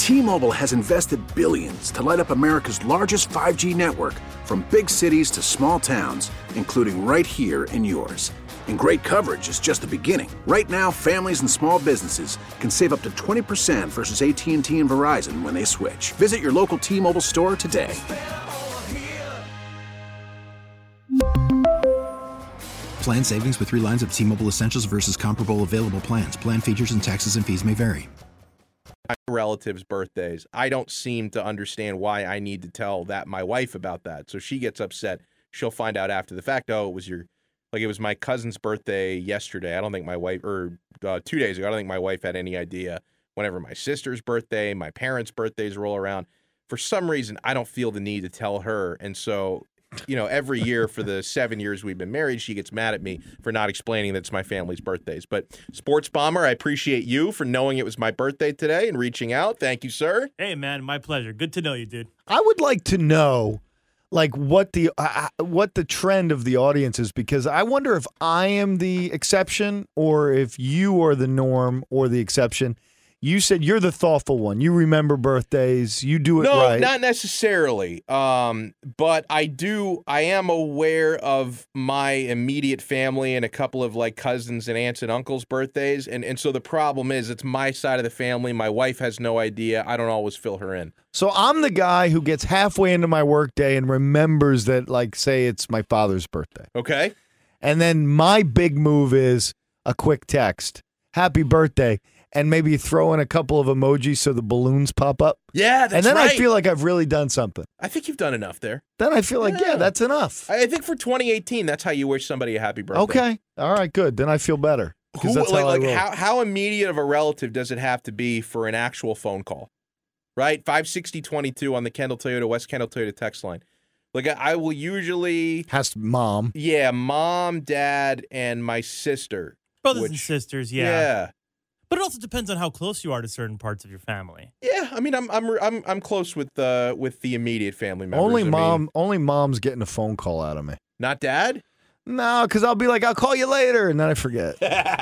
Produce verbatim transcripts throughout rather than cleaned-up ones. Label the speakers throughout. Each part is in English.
Speaker 1: T-Mobile has invested billions to light up America's largest five G network, from big cities to small towns, including right here in yours. And great coverage is just the beginning. Right now, families and small businesses can save up to twenty percent versus A T and T and Verizon when they switch. Visit your local T-Mobile store today.
Speaker 2: Plan savings with three lines of T-Mobile Essentials versus comparable available plans. Plan features and taxes and fees may vary.
Speaker 3: My relatives' birthdays. I don't seem to understand why I need to tell that my wife about that. So she gets upset. She'll find out after the fact. Oh, it was your, like it was my cousin's birthday yesterday. I don't think my wife, or uh, two days ago, I don't think my wife had any idea. Whenever my sister's birthday, my parents' birthdays roll around, for some reason, I don't feel the need to tell her. And so, you know, every year for the seven years we've been married, she gets mad at me for not explaining that it's my family's birthdays. But Sports Bomber, I appreciate you for knowing it was my birthday today and reaching out. Thank you, sir.
Speaker 4: Hey, man, my pleasure. Good to know you, dude.
Speaker 5: I would like to know, like, what the uh, what the trend of the audience is, because I wonder if I am the exception or if you are the norm or the exception. You said you're the thoughtful one. You remember birthdays. You do it
Speaker 3: no,
Speaker 5: right.
Speaker 3: No, not necessarily. Um, but I do. I am aware of my immediate family and a couple of like cousins and aunts and uncles' birthdays, and and so the problem is it's my side of the family. My wife has no idea. I don't always fill her in.
Speaker 5: So I'm the guy who gets halfway into my workday and remembers that, like, say it's my father's birthday.
Speaker 3: Okay.
Speaker 5: And then my big move is a quick text, "Happy birthday." And maybe throw in a couple of emojis so the balloons pop up.
Speaker 3: Yeah, that's right.
Speaker 5: And then
Speaker 3: right.
Speaker 5: I feel like I've really done something.
Speaker 3: I think you've done enough there.
Speaker 5: Then I feel like, yeah, yeah that's enough.
Speaker 3: I think for twenty eighteen, that's how you wish somebody a happy birthday.
Speaker 5: Okay. All right, good. Then I feel better.
Speaker 3: Who,
Speaker 5: that's
Speaker 3: like,
Speaker 5: how,
Speaker 3: like
Speaker 5: I
Speaker 3: how, how immediate of a relative does it have to be for an actual phone call? Right? five sixty twenty-two on the Kendall Toyota, West Kendall Toyota text line. Like, I will usually...
Speaker 5: Has to mom.
Speaker 3: Yeah, mom, dad, and my sister.
Speaker 4: Brothers
Speaker 3: which,
Speaker 4: and sisters, yeah.
Speaker 3: Yeah.
Speaker 4: But it also depends on how close you are to certain parts of your family.
Speaker 3: Yeah, I mean, I'm I'm I'm I'm close with the uh, with the immediate family members.
Speaker 5: Only
Speaker 3: I
Speaker 5: mom,
Speaker 3: mean,
Speaker 5: only mom's getting a phone call out of me.
Speaker 3: Not dad?
Speaker 5: No, because I'll be like, I'll call you later, and then I forget.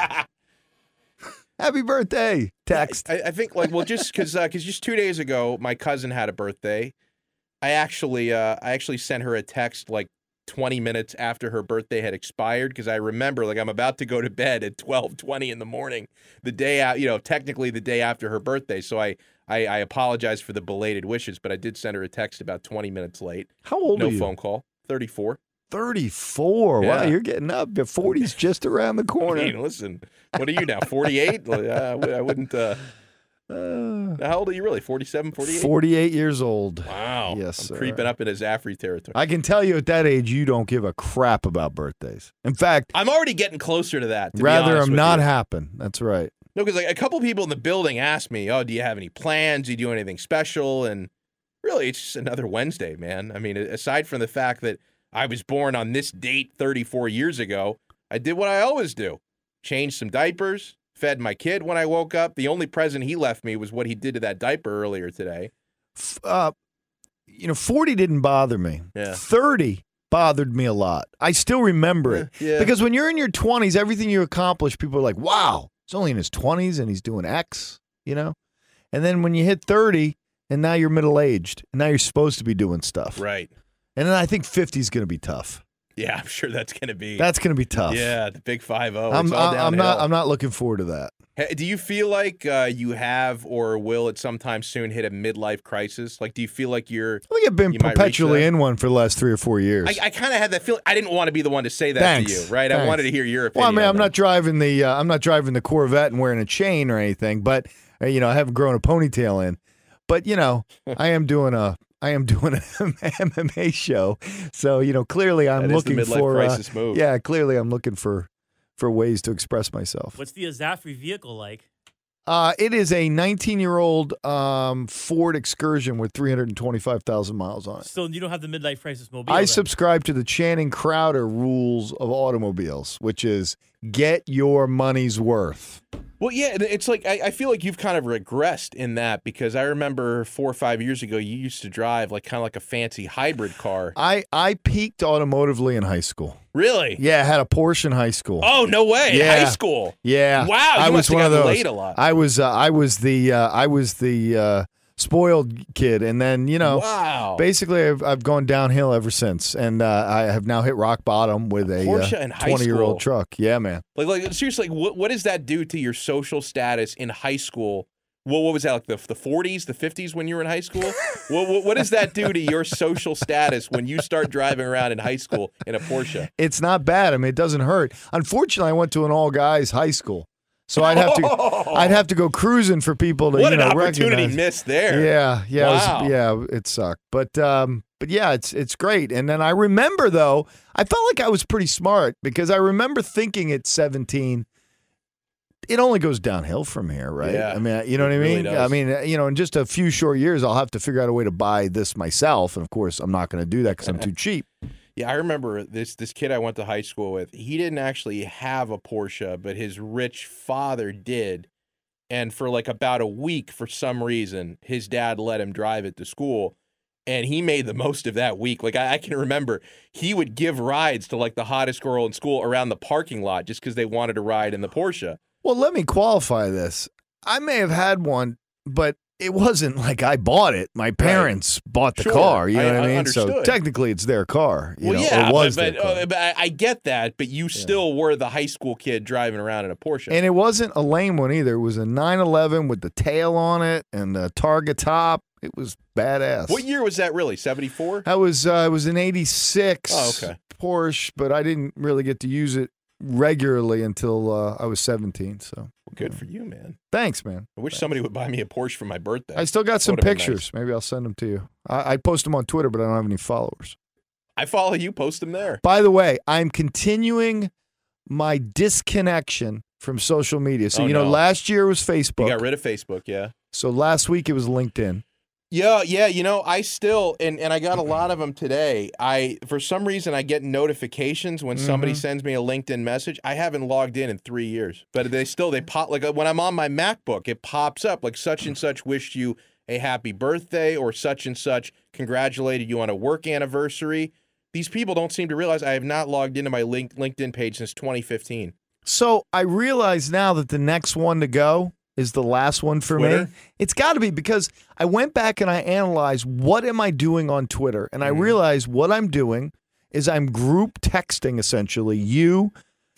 Speaker 5: Happy birthday! Text.
Speaker 3: I, I think like well, just because because uh, just two days ago, my cousin had a birthday. I actually uh, I actually sent her a text like twenty minutes after her birthday had expired, because I remember, like, I'm about to go to bed at twelve twenty in the morning, the day out, you know, technically the day after her birthday. So I, I, I apologize for the belated wishes, but I did send her a text about twenty minutes late.
Speaker 5: How old
Speaker 3: no
Speaker 5: are you?
Speaker 3: No phone call. thirty-four.
Speaker 5: thirty-four.
Speaker 3: Yeah.
Speaker 5: Wow, you're getting up. Your forty's just around the corner.
Speaker 3: I mean, listen, what are you now, forty-eight? uh, I wouldn't... Uh, Uh, how old are you really? forty-seven, forty-eight?
Speaker 5: forty-eight years old.
Speaker 3: Wow.
Speaker 5: Yes,
Speaker 3: I'm
Speaker 5: sir.
Speaker 3: creeping up into Zaffrey territory.
Speaker 5: I can tell you at that age, you don't give a crap about birthdays. In fact,
Speaker 3: I'm already getting closer to that. To
Speaker 5: rather
Speaker 3: be honest
Speaker 5: them
Speaker 3: with
Speaker 5: not
Speaker 3: you.
Speaker 5: happen. That's right.
Speaker 3: No, because like a couple people in the building asked me, oh, do you have any plans? Do you do anything special? And really, it's just another Wednesday, man. I mean, aside from the fact that I was born on this date thirty-four years ago, I did what I always do. Changed some diapers. Fed my kid when I woke up. The only present he left me was what he did to that diaper earlier today.
Speaker 5: Uh, you know, forty didn't bother me.
Speaker 3: Yeah.
Speaker 5: thirty bothered me a lot. I still remember it.
Speaker 3: Yeah.
Speaker 5: Because when you're in your twenties, everything you accomplish, people are like, wow, he's only in his twenties and he's doing X, you know? And then when you hit thirty and now you're middle-aged and now you're supposed to be doing stuff.
Speaker 3: Right.
Speaker 5: And then I think fifty is going to be tough.
Speaker 3: Yeah, I'm sure that's going to be.
Speaker 5: That's going to be tough.
Speaker 3: Yeah, the big five oh.
Speaker 5: I'm,
Speaker 3: It's all
Speaker 5: I'm not.
Speaker 3: downhill.
Speaker 5: I'm not looking forward to that.
Speaker 3: Hey, do you feel like uh, you have or will at some time soon hit a midlife crisis? Like, do you feel like you're?
Speaker 5: I think I've been
Speaker 3: you might reach
Speaker 5: perpetually
Speaker 3: that?
Speaker 5: in one for the last three or four years.
Speaker 3: I, I kind of had that feeling. I didn't want to be the one to say that
Speaker 5: Thanks.
Speaker 3: to you, right?
Speaker 5: Thanks.
Speaker 3: I wanted to hear your
Speaker 5: Well, I
Speaker 3: opinion.
Speaker 5: mean,
Speaker 3: on
Speaker 5: I'm
Speaker 3: that.
Speaker 5: not driving the. Uh, I'm not driving the Corvette and wearing a chain or anything, but uh, you know, I haven't grown a ponytail in. But you know, I am doing a. I am doing an M M A show, so you know, clearly I'm
Speaker 3: That is the
Speaker 5: looking
Speaker 3: midlife
Speaker 5: for.
Speaker 3: crisis
Speaker 5: uh,
Speaker 3: move.
Speaker 5: Yeah, clearly I'm looking for, for ways to express myself.
Speaker 4: What's the Azafree vehicle like?
Speaker 5: Uh, it is a nineteen-year-old um, Ford Excursion with three hundred twenty-five thousand miles on it.
Speaker 4: So you don't have the midlife crisis mobile.
Speaker 5: I
Speaker 4: then.
Speaker 5: subscribe to the Channing Crowder rules of automobiles, which is get your money's worth.
Speaker 3: Well, yeah, and it's like I, I feel like you've kind of regressed in that, because I remember four or five years ago you used to drive like kind of like a fancy hybrid car.
Speaker 5: I, I peaked automotively in high school.
Speaker 3: Really?
Speaker 5: Yeah, I had a Porsche in high school.
Speaker 3: Oh, no way!
Speaker 5: Yeah.
Speaker 3: High school.
Speaker 5: Yeah.
Speaker 3: Wow, you
Speaker 5: I
Speaker 3: must
Speaker 5: was
Speaker 3: have
Speaker 5: one of
Speaker 3: gotten
Speaker 5: those.
Speaker 3: laid a lot.
Speaker 5: I was uh, I was the uh, I was the uh, spoiled kid, and then you know,
Speaker 3: wow.
Speaker 5: basically I've, I've gone downhill ever since, and uh, I have now hit rock bottom with a
Speaker 3: Porsche in high
Speaker 5: twenty-year-old
Speaker 3: school.
Speaker 5: truck. Yeah, man.
Speaker 3: Like, like seriously, like, what what does that do to your social status in high school? What what was that, like the the forties, the fifties when you were in high school? what, what what does that do to your social status when you start driving around in high school in a Porsche?
Speaker 5: It's not bad. I mean, it doesn't hurt. Unfortunately, I went to an all guys high school, so I'd have to I'd have to go cruising for people to
Speaker 3: What
Speaker 5: you
Speaker 3: an
Speaker 5: know,
Speaker 3: opportunity
Speaker 5: recognize.
Speaker 3: missed there.
Speaker 5: Yeah, yeah,
Speaker 3: Wow.
Speaker 5: it was, yeah. It sucked, but um, but yeah, it's it's great. And then I remember though, I felt like I was pretty smart because I remember thinking at seventeen. It only goes downhill from here, right?
Speaker 3: Yeah,
Speaker 5: I mean, you know what I
Speaker 3: it really
Speaker 5: mean?
Speaker 3: does.
Speaker 5: I mean, you know, in just a few short years, I'll have to figure out a way to buy this myself. And of course, I'm not going to do that because I'm too cheap.
Speaker 3: Yeah, I remember this this kid I went to high school with. He didn't actually have a Porsche, but his rich father did. And for like about a week, for some reason, his dad let him drive it to school. And he made the most of that week. Like, I, I can remember he would give rides to like the hottest girl in school around the parking lot just because they wanted to ride in the Porsche.
Speaker 5: Well, let me qualify this. I may have had one, but it wasn't like I bought it. My parents right. bought the
Speaker 3: sure.
Speaker 5: car. You know
Speaker 3: I,
Speaker 5: what I mean?
Speaker 3: understood.
Speaker 5: So technically, it's their car. You
Speaker 3: well,
Speaker 5: know,
Speaker 3: yeah,
Speaker 5: or was
Speaker 3: but,
Speaker 5: their
Speaker 3: but,
Speaker 5: car.
Speaker 3: uh, but I, I get that. But you still yeah. were the high school kid driving around in a Porsche.
Speaker 5: And it wasn't a lame one either. It was a nine eleven with the tail on it and the Targa top. It was badass.
Speaker 3: What year was that really? seventy-four?
Speaker 5: That was, uh, it was an eighty-six
Speaker 3: oh, okay.
Speaker 5: Porsche, but I didn't really get to use it regularly until uh, I was seventeen. So
Speaker 3: well, good for you, man.
Speaker 5: Thanks, man.
Speaker 3: I wish
Speaker 5: Thanks.
Speaker 3: somebody would buy me a Porsche for my birthday.
Speaker 5: I still got some
Speaker 3: been
Speaker 5: pictures.
Speaker 3: nice.
Speaker 5: Maybe I'll send them to you. I, I post them on Twitter, but I don't have any followers.
Speaker 3: I follow you. Post them there.
Speaker 5: By the way, I'm continuing my disconnection from social media. So,
Speaker 3: oh,
Speaker 5: you know,
Speaker 3: no.
Speaker 5: last year was Facebook.
Speaker 3: You got rid of Facebook, yeah.
Speaker 5: So last week it was LinkedIn.
Speaker 3: Yeah, yeah, you know, I still and, and I got a lot of them today. I for some reason I get notifications when somebody
Speaker 5: Mhm.
Speaker 3: sends me a LinkedIn message. I haven't logged in in three years, but they still they pop like when I'm on my MacBook, it pops up like such and such wished you a happy birthday or such and such congratulated you on a work anniversary. These people don't seem to realize I have not logged into my link, LinkedIn page since twenty fifteen.
Speaker 5: So I realize now that the next one to go is the last one for
Speaker 3: Twitter?
Speaker 5: me. It's got to be because I went back and I analyzed what am I doing on Twitter, and I
Speaker 3: Mhm.
Speaker 5: realized what I'm doing is I'm group texting essentially you,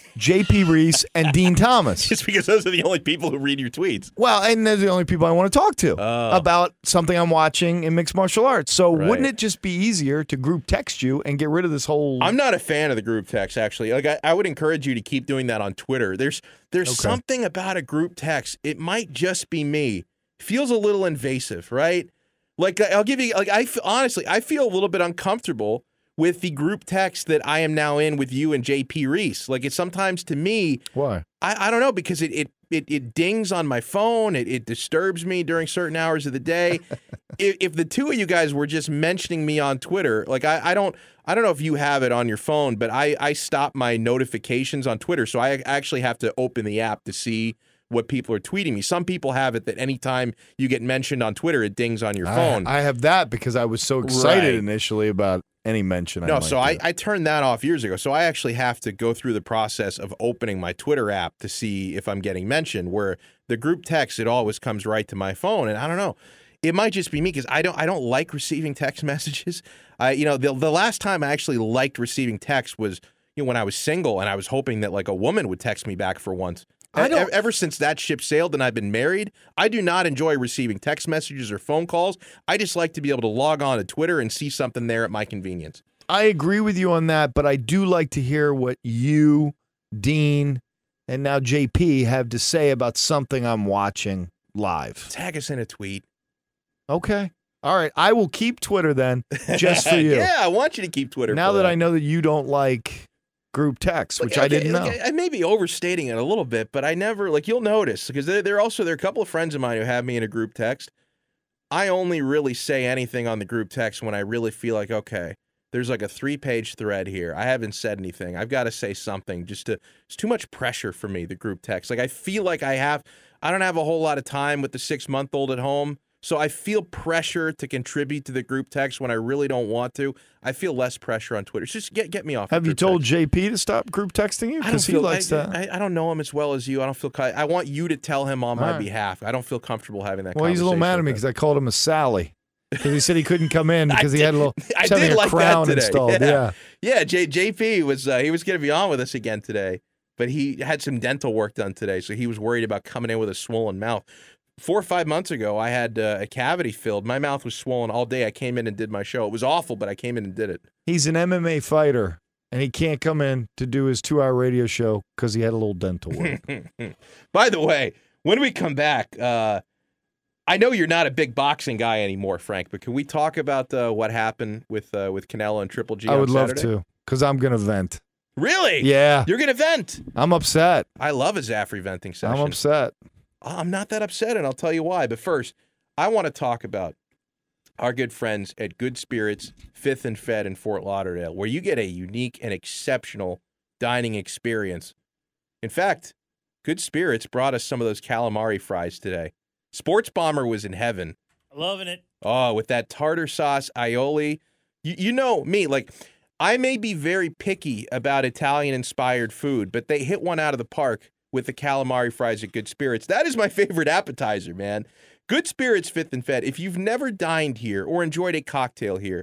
Speaker 5: J P Reese, and Dean Thomas.
Speaker 3: Just because those are the only people who read your tweets.
Speaker 5: Well, and they're the only people I want to talk to
Speaker 3: Oh.
Speaker 5: about something I'm watching in mixed martial arts. So
Speaker 3: Right.
Speaker 5: wouldn't it just be easier to group text you and get rid of this whole?
Speaker 3: I'm not a fan of the group text, actually. Like I, I would encourage you to keep doing that on Twitter. There's there's
Speaker 5: Okay.
Speaker 3: something about a group text. It might just be me. Feels a little invasive, right? Like I'll give you like I f- honestly I feel a little bit uncomfortable with the group text that I am now in with you and J P Reese. Like it sometimes to me,
Speaker 5: Why?
Speaker 3: I, I don't know because it it it, it dings on my phone. It, it disturbs me during certain hours of the day. if, if the two of you guys were just mentioning me on Twitter, like I, I don't I don't know if you have it on your phone, but I I stop my notifications on Twitter, so I actually have to open the app to see what people are tweeting me. Some people have it that anytime you get mentioned on Twitter, it dings on your phone.
Speaker 5: I, I have that because I was so excited
Speaker 3: Right.
Speaker 5: initially about any mention. I
Speaker 3: No,
Speaker 5: might
Speaker 3: so I,
Speaker 5: do.
Speaker 3: I turned that off years ago. So I actually have to go through the process of opening my Twitter app to see if I'm getting mentioned, where the group text, it always comes right to my phone. And I don't know. It might just be me because I don't I don't like receiving text messages. I you know, the the last time I actually liked receiving text was, you know, when I was single and I was hoping that like a woman would text me back for once.
Speaker 5: I don't-
Speaker 3: E- Ever since that ship sailed and I've been married, I do not enjoy receiving text messages or phone calls. I just like to be able to log on to Twitter and see something there at my convenience.
Speaker 5: I agree with you on that, but I do like to hear what you, Dean, and now J P have to say about something I'm watching live.
Speaker 3: Tag us in a tweet.
Speaker 5: Okay. All right. I will keep Twitter then, just for you.
Speaker 3: Yeah, I want you to keep Twitter.
Speaker 5: Now
Speaker 3: for
Speaker 5: that I know that you don't like group text, which
Speaker 3: Like,
Speaker 5: I didn't
Speaker 3: okay,
Speaker 5: know.
Speaker 3: I may be overstating it a little bit, but I never like you'll notice because there, there are also there are a couple of friends of mine who have me in a group text. I only really say anything on the group text when I really feel like okay, there's like a three-page thread here. I haven't said anything. I've got to say something. Just to it's too much pressure for me. The group text. Like I feel like I have. I don't have a whole lot of time with the six-month-old at home So I feel pressure to contribute to the group text when I really don't want to. I feel less pressure on Twitter. Just get get me off.
Speaker 5: Have
Speaker 3: the
Speaker 5: you
Speaker 3: group
Speaker 5: told
Speaker 3: text.
Speaker 5: J P to stop group texting you?
Speaker 3: I don't
Speaker 5: Because he
Speaker 3: feel,
Speaker 5: likes
Speaker 3: I,
Speaker 5: that.
Speaker 3: I, I don't know him as well as you. I don't feel. I want you to tell him on my
Speaker 5: right.
Speaker 3: behalf. I don't feel comfortable having that.
Speaker 5: Well, he's a little mad at me because I called him a Sally. Because he said he couldn't come in because he had a little
Speaker 3: I
Speaker 5: he's having
Speaker 3: did
Speaker 5: a
Speaker 3: like
Speaker 5: crown
Speaker 3: that today.
Speaker 5: installed.
Speaker 3: Yeah,
Speaker 5: Yeah.
Speaker 3: yeah. J, JP was uh, he was going to be on with us again today, but he had some dental work done today, so he was worried about coming in with a swollen mouth. Four or five months ago, I had uh, a cavity filled. My mouth was swollen all day. I came in and did my show. It was awful, but I came in and did it.
Speaker 5: He's an M M A fighter, and he can't come in to do his two-hour radio show because he had a little dental work.
Speaker 3: By the way, when we come back, uh, I know you're not a big boxing guy anymore, Frank, but can we talk about uh, what happened with uh, with Canelo and Triple G
Speaker 5: I
Speaker 3: on
Speaker 5: would love
Speaker 3: Saturday?
Speaker 5: to because I'm going to vent.
Speaker 3: Really?
Speaker 5: Yeah.
Speaker 3: You're going to vent?
Speaker 5: I'm upset.
Speaker 3: I love a Zaffrey venting session.
Speaker 5: I'm upset.
Speaker 3: I'm not that upset, and I'll tell you why. But first, I want to talk about our good friends at Good Spirits, Fifth and Fed in Fort Lauderdale, where you get a unique and exceptional dining experience. In fact, Good Spirits brought us some of those calamari fries today. Sports Bomber was in heaven.
Speaker 4: Loving it.
Speaker 3: Oh, with that tartar sauce aioli. You, you know me, like, I may be very picky about Italian-inspired food, but they hit one out of the park with the calamari fries at Good Spirits. That is my favorite appetizer, man. Good Spirits, Fifth and Fed. If you've never dined here or enjoyed a cocktail here,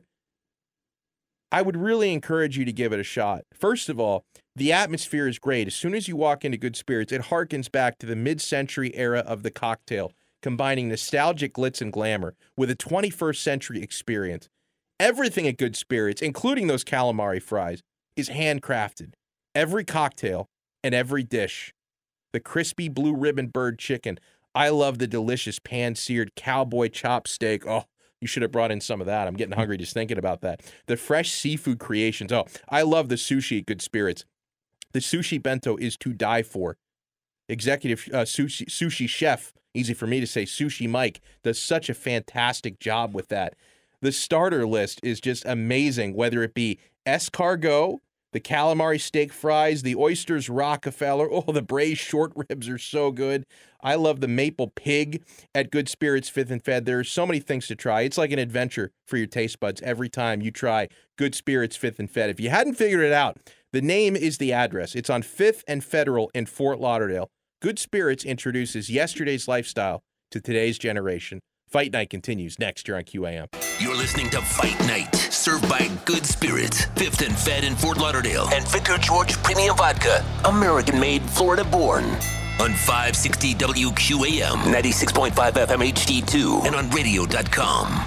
Speaker 3: I would really encourage you to give it a shot. First of all, the atmosphere is great. As soon as you walk into Good Spirits, it harkens back to the mid-century era of the cocktail, combining nostalgic glitz and glamour with a twenty-first century experience. Everything at Good Spirits, including those calamari fries, is handcrafted. Every cocktail and every dish. The crispy blue ribbon bird chicken. I love the delicious pan-seared cowboy chop steak. Oh, you should have brought in some of that. I'm getting hungry just thinking about that. The fresh seafood creations. Oh, I love the sushi at Good Spirits. The sushi bento is to die for. Executive uh, sushi, sushi chef, easy for me to say, Sushi Mike, does such a fantastic job with that. The starter list is just amazing, whether it be escargot, the calamari steak fries, the oysters Rockefeller. Oh, the braised short ribs are so good. I love the maple pig at Good Spirits Fifth and Fed. There are so many things to try. It's like an adventure for your taste buds every time you try Good Spirits Fifth and Fed. If you hadn't figured it out, the name is the address. It's on Fifth and Federal in Fort Lauderdale. Good Spirits introduces yesterday's lifestyle to today's generation. Fight Night continues next year on Q A M.
Speaker 6: You're listening to Fight Night, served by Good Spirits, Fifth and Fed in Fort Lauderdale, and Victor George Premium Vodka, American-made, Florida-born. On five sixty W Q A M, ninety-six point five F M H D two, and on radio dot com.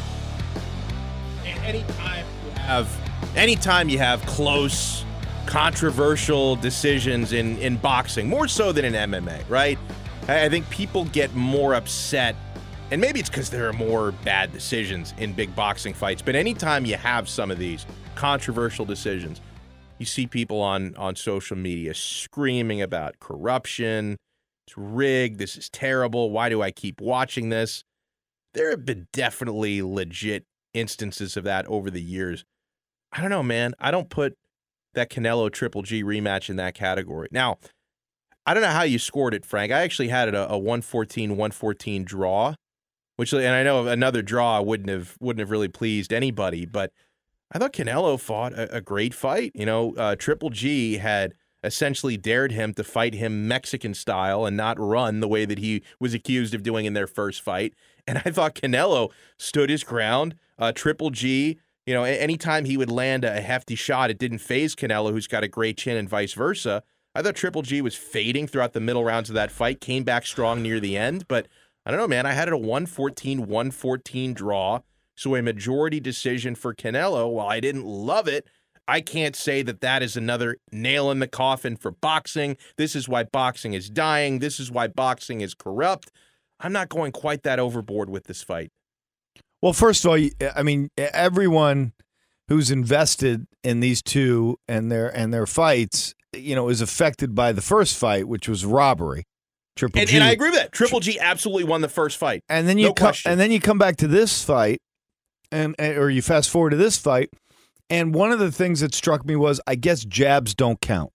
Speaker 3: Anytime you have, anytime you have close, controversial decisions in, in boxing, more so than in M M A, right? I, I think people get more upset. And maybe it's because there are more bad decisions in big boxing fights. But anytime you have some of these controversial decisions, you see people on, on social media screaming about corruption. It's rigged. This is terrible. Why do I keep watching this? There have been definitely legit instances of that over the years. I don't know, man. I don't put that Canelo Triple G rematch in that category. Now, I don't know how you scored it, Frank. I actually had it a, a one fourteen one fourteen draw. Which, and I know another draw wouldn't have wouldn't have really pleased anybody, but I thought Canelo fought a, a great fight. You know, uh, Triple G had essentially dared him to fight him Mexican style and not run the way that he was accused of doing in their first fight. And I thought Canelo stood his ground. Uh, Triple G, you know, anytime he would land a hefty shot, it didn't faze Canelo, who's got a great chin, and vice versa. I thought Triple G was fading throughout the middle rounds of that fight, came back strong near the end, but I don't know, man. I had it a one fourteen one fourteen draw, so a majority decision for Canelo. While I didn't love it, I can't say that that is another nail in the coffin for boxing. This is why boxing is dying. This is why boxing is corrupt. I'm not going quite that overboard with this fight.
Speaker 5: Well, first of all, I mean, everyone who's invested in these two and their and their fights, you know, is affected by the first fight, which was robbery. Triple
Speaker 3: and,
Speaker 5: G.
Speaker 3: and I agree with that. Triple G absolutely won the first fight.
Speaker 5: And then you
Speaker 3: no
Speaker 5: come,
Speaker 3: question.
Speaker 5: and then you come back to this fight, and or you fast forward to this fight, and one of the things that struck me was, I guess jabs don't count,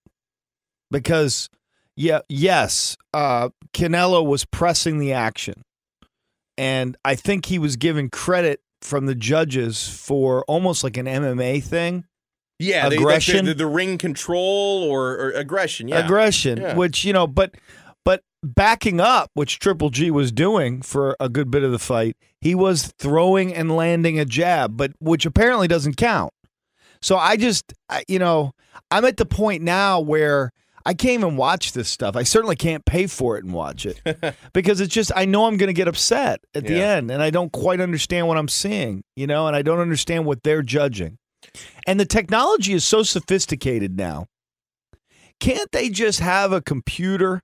Speaker 5: because yeah, yes, uh, Canelo was pressing the action, and I think he was given credit from the judges for almost like an M M A thing.
Speaker 3: Yeah,
Speaker 5: aggression,
Speaker 3: the, the, the ring control or, or aggression. Yeah,
Speaker 5: aggression.
Speaker 3: Yeah.
Speaker 5: Which you know, but but backing up, which Triple G was doing for a good bit of the fight, he was throwing and landing a jab, but which apparently doesn't count. So I just, I, you know, I'm at the point now where I can't even watch this stuff. I certainly can't pay for it and watch it because it's just, I know I'm going to get upset at the
Speaker 3: Yeah.
Speaker 5: end, and I don't quite understand what I'm seeing, you know, and I don't understand what they're judging. And the technology is so sophisticated now. Can't they just have a computer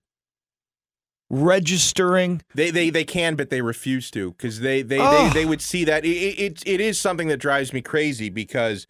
Speaker 5: registering?
Speaker 3: They they they can, but they refuse to because they they,
Speaker 5: Oh.
Speaker 3: they they would see that it, it it is something that drives me crazy because,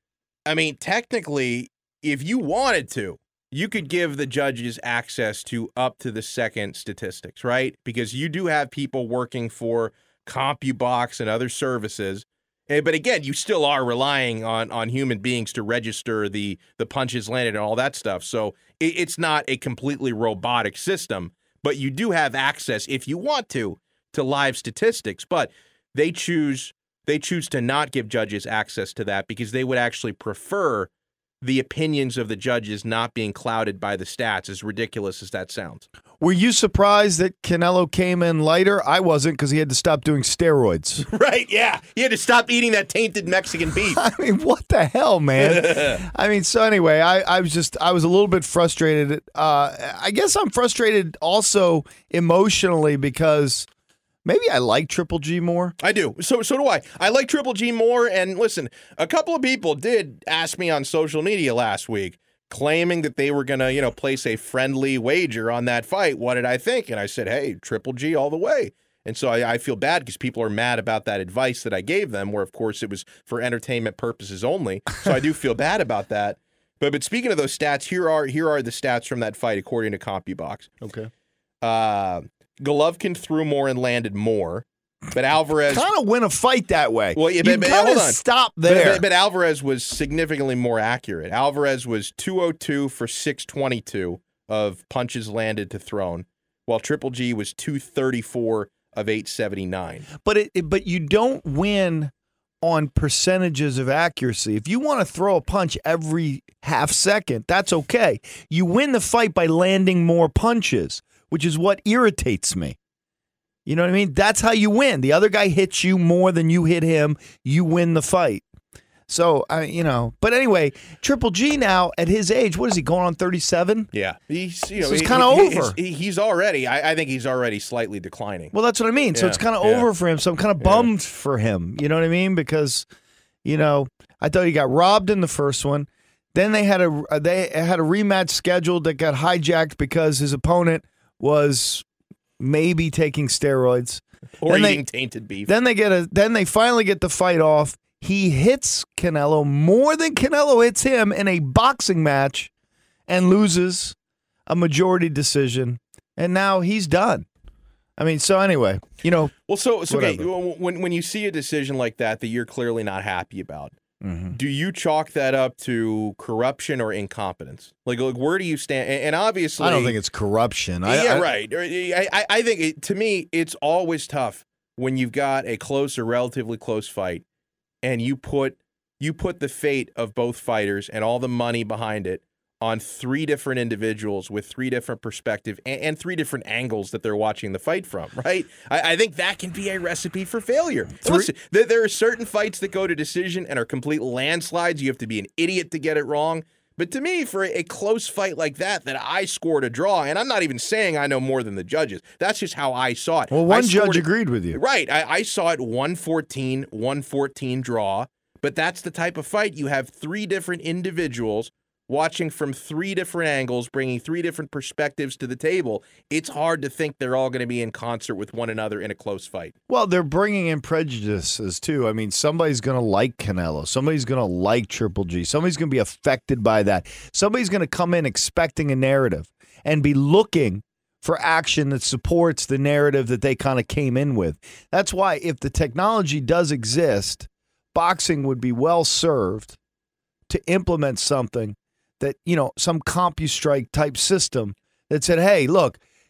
Speaker 3: I mean, technically, if you wanted to, you could give the judges access to up to the second statistics, right? Because you do have people working for CompuBox and other services. Eh, But again, you still are relying on on human beings to register the the punches landed and all that stuff. So it, it's not a completely robotic system, but you do have access if you want to to live statistics. But they choose they choose to not give judges access to that because they would actually prefer the opinions of the judges not being clouded by the stats, as ridiculous as that sounds.
Speaker 5: Were you surprised that Canelo came in lighter? I wasn't, because he had to stop doing steroids.
Speaker 3: Right, yeah. He had to stop eating that tainted Mexican beef.
Speaker 5: I mean, what the hell, man? I mean, so anyway, I, I was just, I was a little bit frustrated. Uh, I guess I'm frustrated also emotionally because maybe I like Triple G more.
Speaker 3: I do. So so do I. I like Triple G more. And listen, a couple of people did ask me on social media last week, claiming that they were going to, you know, place a friendly wager on that fight. What did I think? And I said, hey, Triple G all the way. And so I, I feel bad because people are mad about that advice that I gave them, where, of course, it was for entertainment purposes only. So I do feel bad about that. But but speaking of those stats, here are here are the stats from that fight according to CompuBox.
Speaker 5: Okay.
Speaker 3: Uh, Golovkin threw more and landed more, but Alvarez
Speaker 5: Kind of win a fight that way.
Speaker 3: Well, yeah,
Speaker 5: you
Speaker 3: but- but
Speaker 5: kind
Speaker 3: hold
Speaker 5: of
Speaker 3: on.
Speaker 5: stop
Speaker 3: But,
Speaker 5: there.
Speaker 3: but, but Alvarez was significantly more accurate. Alvarez was two oh two for six twenty-two of punches landed to thrown, while Triple G was two thirty-four of eight seventy-nine.
Speaker 5: But it, it- but you don't win on percentages of accuracy. If you want to throw a punch every half second, that's okay. You win the fight by landing more punches, which is what irritates me. You know what I mean? That's how you win. The other guy hits you more than you hit him, you win the fight. So, I you know, but anyway, Triple G now at his age, what is he, going on thirty-seven?
Speaker 3: Yeah, he's you know
Speaker 5: So it's
Speaker 3: he-
Speaker 5: kinda
Speaker 3: he- he's-
Speaker 5: over.
Speaker 3: he- he's already. I, I think he's already slightly declining.
Speaker 5: Well, that's what I mean. So
Speaker 3: Yeah,
Speaker 5: it's kind of
Speaker 3: yeah.
Speaker 5: over for him. So I'm kind of bummed for him. You know what I mean? Because, you know, I thought he got robbed in the first one. Then they had a they had a rematch scheduled that got hijacked because his opponent was maybe taking steroids.
Speaker 3: or
Speaker 5: then they-
Speaker 3: eating tainted beef.
Speaker 5: Then they get a then they finally get the fight off. He hits Canelo more than Canelo hits him in a boxing match and loses a majority decision. And now he's done. I mean, so anyway, you know,
Speaker 3: well, so, so okay,
Speaker 5: whatever.
Speaker 3: when when you see a decision like that that you're clearly not happy about,
Speaker 5: mm-hmm.
Speaker 3: do you chalk that up to corruption or incompetence? Like, like where do you stand? And, and obviously,
Speaker 5: I don't think it's corruption. I,
Speaker 3: yeah,
Speaker 5: I-
Speaker 3: right. Or, I, I, I think it, to me, it's always tough when you've got a close or relatively close fight, and you put you put the fate of both fighters and all the money behind it on three different individuals with three different perspectives and, and three different angles that they're watching the fight from, right? I, I think that can be a recipe for failure. Listen, there, there are certain fights that go to decision and are complete landslides. You have to be an idiot to get it wrong. But to me, for a close fight like that, that I scored a draw, and I'm not even saying I know more than the judges. That's just how I saw it.
Speaker 5: Well,
Speaker 3: I
Speaker 5: one
Speaker 3: scored
Speaker 5: judge
Speaker 3: it-
Speaker 5: agreed with you.
Speaker 3: Right. I, I saw it one fourteen, one fourteen draw, but that's the type of fight. You have three different individuals watching from three different angles, bringing three different perspectives to the table. It's hard to think they're all going to be in concert with one another in a close fight.
Speaker 5: Well, they're bringing in prejudices too. I mean, somebody's going to like Canelo. Somebody's going to like Triple G. Somebody's going to be affected by that. Somebody's going to come in expecting a narrative and be looking for action that supports the narrative that they kind of came in with. That's why if the technology does exist, boxing would be well served to implement something that, you know, some CompuStrike type system that said, hey, look,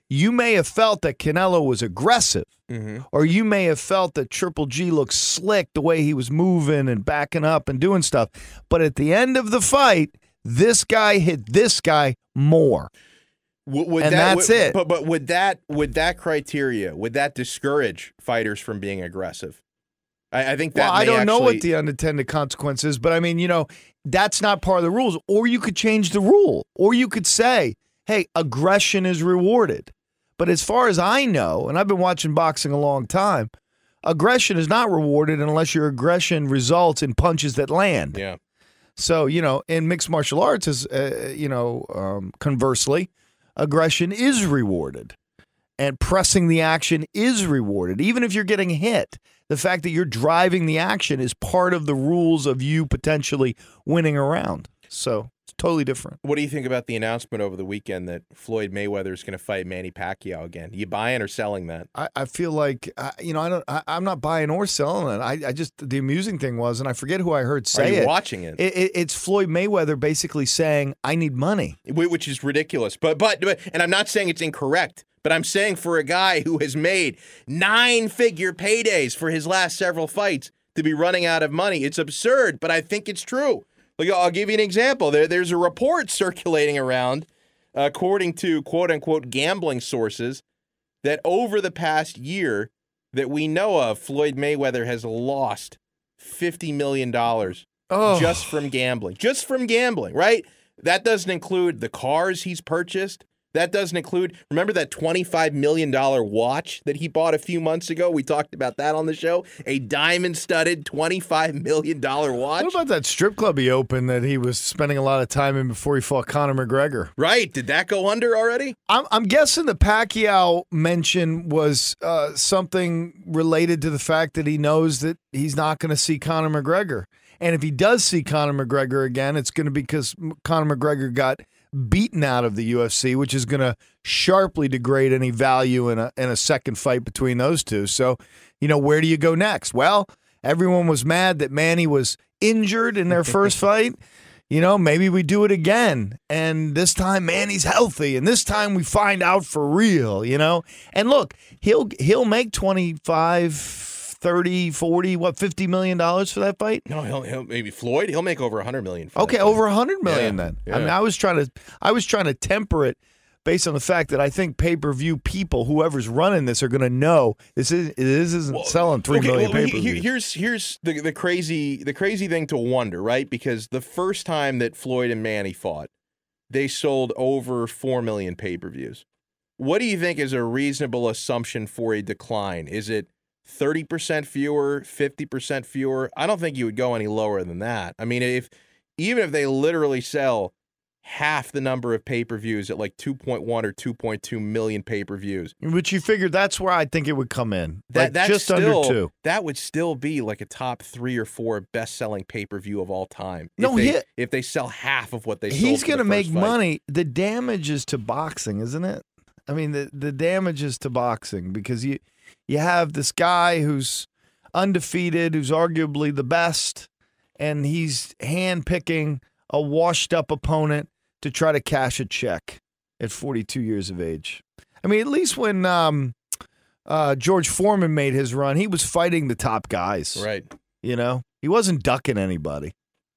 Speaker 5: you may have felt that Canelo was aggressive,
Speaker 3: Mm-hmm.
Speaker 5: or you may have felt that Triple G looked slick the way he was moving and backing up and doing stuff. But at the end of the fight, this guy hit this guy more.
Speaker 3: Would, would
Speaker 5: And
Speaker 3: that,
Speaker 5: that's
Speaker 3: would,
Speaker 5: it.
Speaker 3: But but would that would that criteria would that discourage fighters from being aggressive? I, I think that.
Speaker 5: Well, I
Speaker 3: may
Speaker 5: don't know
Speaker 3: actually-
Speaker 5: what the unintended consequence is, but I mean, you know, that's not part of the rules. Or you could change the rule, or you could say, hey, aggression is rewarded. But as far as I know, and I've been watching boxing a long time, aggression is not rewarded unless your aggression results in punches that land.
Speaker 3: Yeah.
Speaker 5: So, you know, in mixed martial arts, is uh, you know, um, conversely, aggression is rewarded, and pressing the action is rewarded. Even if you're getting hit, the fact that you're driving the action is part of the rules of you potentially winning a round. So it's totally different.
Speaker 3: What do you think about the announcement over the weekend that Floyd Mayweather is going to fight Manny Pacquiao again? You buying or selling that?
Speaker 5: I, I feel like uh, you know I don't. I, I'm not buying or selling it. I, I just the amusing thing was, and I forget who I heard say
Speaker 3: Are you
Speaker 5: it.
Speaker 3: watching it?
Speaker 5: It, it. It's Floyd Mayweather basically saying, "I need money,"
Speaker 3: Wh- Which is ridiculous. But but but- and I'm not saying it's incorrect. But I'm saying for a guy who has made nine-figure paydays for his last several fights to be running out of money, it's absurd. But I think it's true. Like, I'll give you an example. There, there's a report circulating around, uh, according to quote-unquote gambling sources, that over the past year that we know of, Floyd Mayweather has lost fifty million dollars
Speaker 5: Oh.
Speaker 3: just from gambling. Just from gambling, right? That doesn't include the cars he's purchased. That doesn't include, remember that twenty-five million dollars watch that he bought a few months ago? We talked about that on the show. A diamond-studded twenty-five million dollars watch.
Speaker 5: What about that strip club he opened that he was spending a lot of time in before he fought Conor McGregor?
Speaker 3: Right. Did that go under already?
Speaker 5: I'm, I'm guessing the Pacquiao mention was uh, something related to the fact that he knows that he's not going to see Conor McGregor. And if he does see Conor McGregor again, it's going to be because Conor McGregor got beaten out of the U F C, which is going to sharply degrade any value in a in a second fight between those two. So, you know, where do you go next? Well, everyone was mad that Manny was injured in their first fight. You know, maybe we do it again. And this time Manny's healthy. And this time we find out for real, you know? And look, he'll he'll make twenty-five, thirty, forty, what, fifty million dollars for that fight?
Speaker 3: No, he'll, he'll maybe Floyd. He'll make over one hundred million dollars.
Speaker 5: Okay, over one hundred million
Speaker 3: Yeah,
Speaker 5: then.
Speaker 3: yeah.
Speaker 5: I mean, I was trying to I was trying to temper it based on the fact that I think pay-per-view people, whoever's running this, are going to know this is this isn't selling three
Speaker 3: Okay,
Speaker 5: million
Speaker 3: well, he-
Speaker 5: pay-per-views.
Speaker 3: he- here's here's the the crazy the crazy thing to wonder, right? Because the first time that Floyd and Manny fought, they sold over four million pay-per-views. What do you think is a reasonable assumption for a decline? Is it thirty percent fewer, fifty percent fewer? I don't think you would go any lower than that. I mean, if even if they literally sell half the number of pay-per-views at like two point one or two point two million pay-per-views,
Speaker 5: Which you figured that's where I think it would come in.
Speaker 3: that
Speaker 5: like
Speaker 3: that's
Speaker 5: just
Speaker 3: still,
Speaker 5: under two.
Speaker 3: That would still be like a top three or four best-selling pay-per-view of all time.
Speaker 5: No,
Speaker 3: if they,
Speaker 5: he-
Speaker 3: if they sell half of what they sold
Speaker 5: He's
Speaker 3: for
Speaker 5: going to
Speaker 3: the
Speaker 5: make
Speaker 3: first fight.
Speaker 5: money. The damage is to boxing, isn't it? I mean, the the damage is to boxing because you you have this guy who's undefeated, who's arguably the best, and he's handpicking a washed-up opponent to try to cash a check at forty-two years of age. I mean, at least when um, uh, George Foreman made his run, he was fighting the top guys.
Speaker 3: Right.
Speaker 5: You know, he wasn't ducking anybody.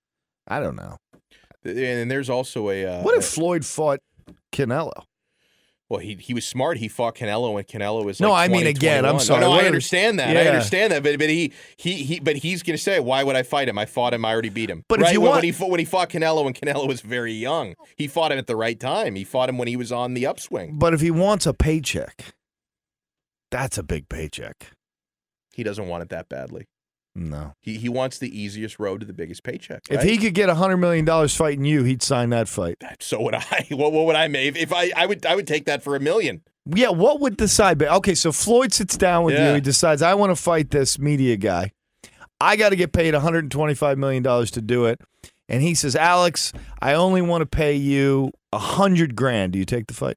Speaker 5: I don't know.
Speaker 3: And there's also a uh,
Speaker 5: What if Floyd fought Canelo?
Speaker 3: Well, he he was smart. He fought Canelo when Canelo was
Speaker 5: No,
Speaker 3: like
Speaker 5: I mean,
Speaker 3: twenty,
Speaker 5: again, I'm
Speaker 3: twenty-one.
Speaker 5: sorry.
Speaker 3: No, no,
Speaker 5: What
Speaker 3: I
Speaker 5: if-
Speaker 3: understand that. I
Speaker 5: Yeah.
Speaker 3: understand that. But but he he he but he's going to say, why would I fight him? I fought him. I already beat him.
Speaker 5: But if
Speaker 3: right?
Speaker 5: you
Speaker 3: when,
Speaker 5: want-
Speaker 3: when he fought, when he fought Canelo, when Canelo was very young, he fought him at the right time. He fought him when he was on the upswing.
Speaker 5: But if he wants a paycheck, that's a big paycheck.
Speaker 3: He doesn't want it that badly.
Speaker 5: No.
Speaker 3: He he wants the easiest road to the biggest paycheck.
Speaker 5: If
Speaker 3: right?
Speaker 5: he could get one hundred million dollars fighting you, he'd sign that fight.
Speaker 3: So would I. What, what would I make? If I, I would I would take that for a million.
Speaker 5: Yeah, what would decide? Okay, so Floyd sits down with
Speaker 3: Yeah.
Speaker 5: you. He decides, I want to fight this media guy. I got to get paid one hundred twenty-five million dollars to do it. And he says, Alex, I only want to pay you one hundred grand. Do you take the fight?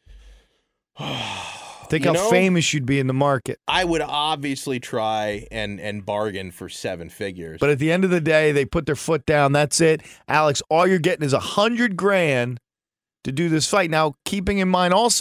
Speaker 5: Think
Speaker 3: You
Speaker 5: how
Speaker 3: know,
Speaker 5: famous you'd be in the market.
Speaker 3: I would obviously try and and bargain for seven figures.
Speaker 5: But at the end of the day, they put their foot down. That's it. Alex, all you're getting is a hundred grand to do this fight. Now, keeping in mind also,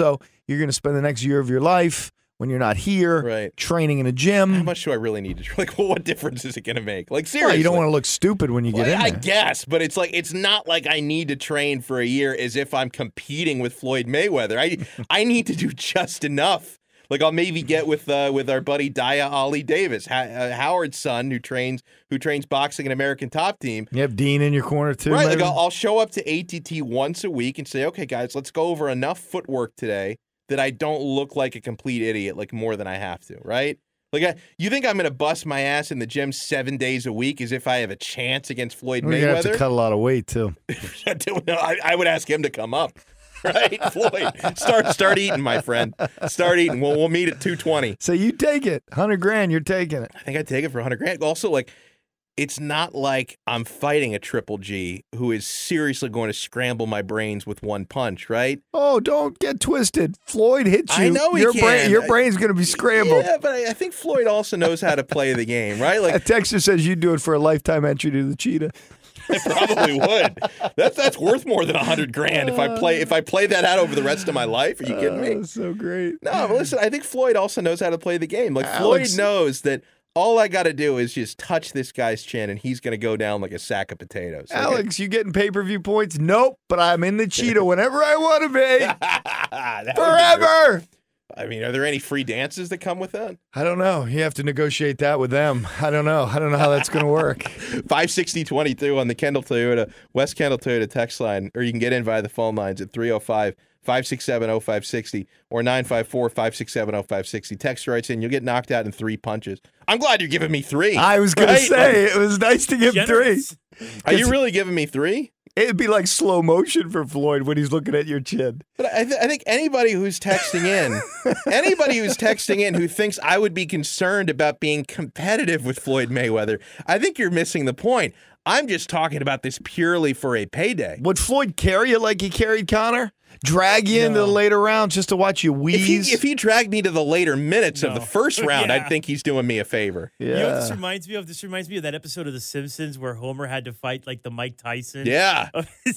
Speaker 5: You're going to spend the next year of your life when you're not here,
Speaker 3: Right.
Speaker 5: training in a gym.
Speaker 3: How much do I really need to? Like, well, what difference is it going to make? Like,
Speaker 5: Well,
Speaker 3: seriously,
Speaker 5: you don't want to look stupid when you get
Speaker 3: Well,
Speaker 5: in
Speaker 3: I
Speaker 5: there.
Speaker 3: guess, but it's like it's not like I need to train for a year as if I'm competing with Floyd Mayweather. I I need to do just enough. Like I'll maybe get with uh, with our buddy Daya Ali Davis, ha- uh, Howard's son, who trains who trains boxing in American Top Team.
Speaker 5: You have Dean in your corner too,
Speaker 3: Right, like
Speaker 5: maybe?
Speaker 3: I'll, I'll show up to A T T once a week and say, okay, guys, let's go over enough footwork today that I don't look like a complete idiot, like more than I have to, right? Like, I, you think I'm going to bust my ass in the gym seven days a week as if I have a chance against Floyd
Speaker 5: We're gonna have to
Speaker 3: Mayweather?
Speaker 5: cut a lot of weight too.
Speaker 3: I, don't know. I, I would ask him to come up, right? Floyd, start start eating, my friend. Start eating. We'll, we'll meet at two twenty.
Speaker 5: So you take it, hundred grand. You're taking it.
Speaker 3: I think I'd take it for one hundred grand. Also, like, it's not like I'm fighting a Triple G who is seriously going to scramble my brains with one punch, right?
Speaker 5: Oh, don't get twisted. Floyd hits you.
Speaker 3: I know he
Speaker 5: your
Speaker 3: can.
Speaker 5: brain, your brain's going to be scrambled.
Speaker 3: Yeah, but I, I think Floyd also knows how to play the game, right?
Speaker 5: A
Speaker 3: Like,
Speaker 5: texter says you do it for a lifetime entry to the Cheetah.
Speaker 3: I probably would. That's that's worth more than a hundred grand if I play if I play that out over the rest of my life. Are you kidding me?
Speaker 5: Oh, so great.
Speaker 3: No, but listen, I think Floyd also knows how to play the game. Like
Speaker 5: Alex-
Speaker 3: Floyd knows that all I got to do is just touch this guy's chin, and he's going to go down like a sack of potatoes. Like,
Speaker 5: Alex, you getting pay-per-view points? Nope, but I'm in the Cheetah whenever I want to be.
Speaker 3: that would be great.
Speaker 5: Forever.
Speaker 3: I mean, are there any free dances that come with that?
Speaker 5: I don't know. You have to negotiate that with them. I don't know. I don't know how that's going to work.
Speaker 3: five sixty twenty-two on the Kendall Toyota, West Kendall Toyota text line, or you can get in via the phone lines at three oh five, five six seven, oh five six oh or nine five four, five six seven, oh five six oh. Text writes in, you'll get knocked out in three punches. I'm glad you're giving me three.
Speaker 5: I was going
Speaker 3: right?
Speaker 5: to say, it was nice to give
Speaker 4: Generous.
Speaker 5: three.
Speaker 3: Are you really giving me three?
Speaker 5: It'd be like slow motion for Floyd when he's looking at your chin.
Speaker 3: But I, th- I think anybody who's texting in, anybody who's texting in who thinks I would be concerned about being competitive with Floyd Mayweather, I think you're missing the point. I'm just talking about this purely for a payday.
Speaker 5: Would Floyd carry you like he carried Connor? Drag you into the later rounds just to watch you
Speaker 3: If
Speaker 5: wheeze?
Speaker 3: he, if he dragged me to the later minutes of
Speaker 4: No.
Speaker 3: the first round,
Speaker 4: Yeah.
Speaker 3: I'd think he's doing me a favor.
Speaker 5: yeah.
Speaker 4: You know what this reminds me of? This reminds me of that episode of The Simpsons where Homer had to fight like the Mike Tyson.
Speaker 3: Yeah.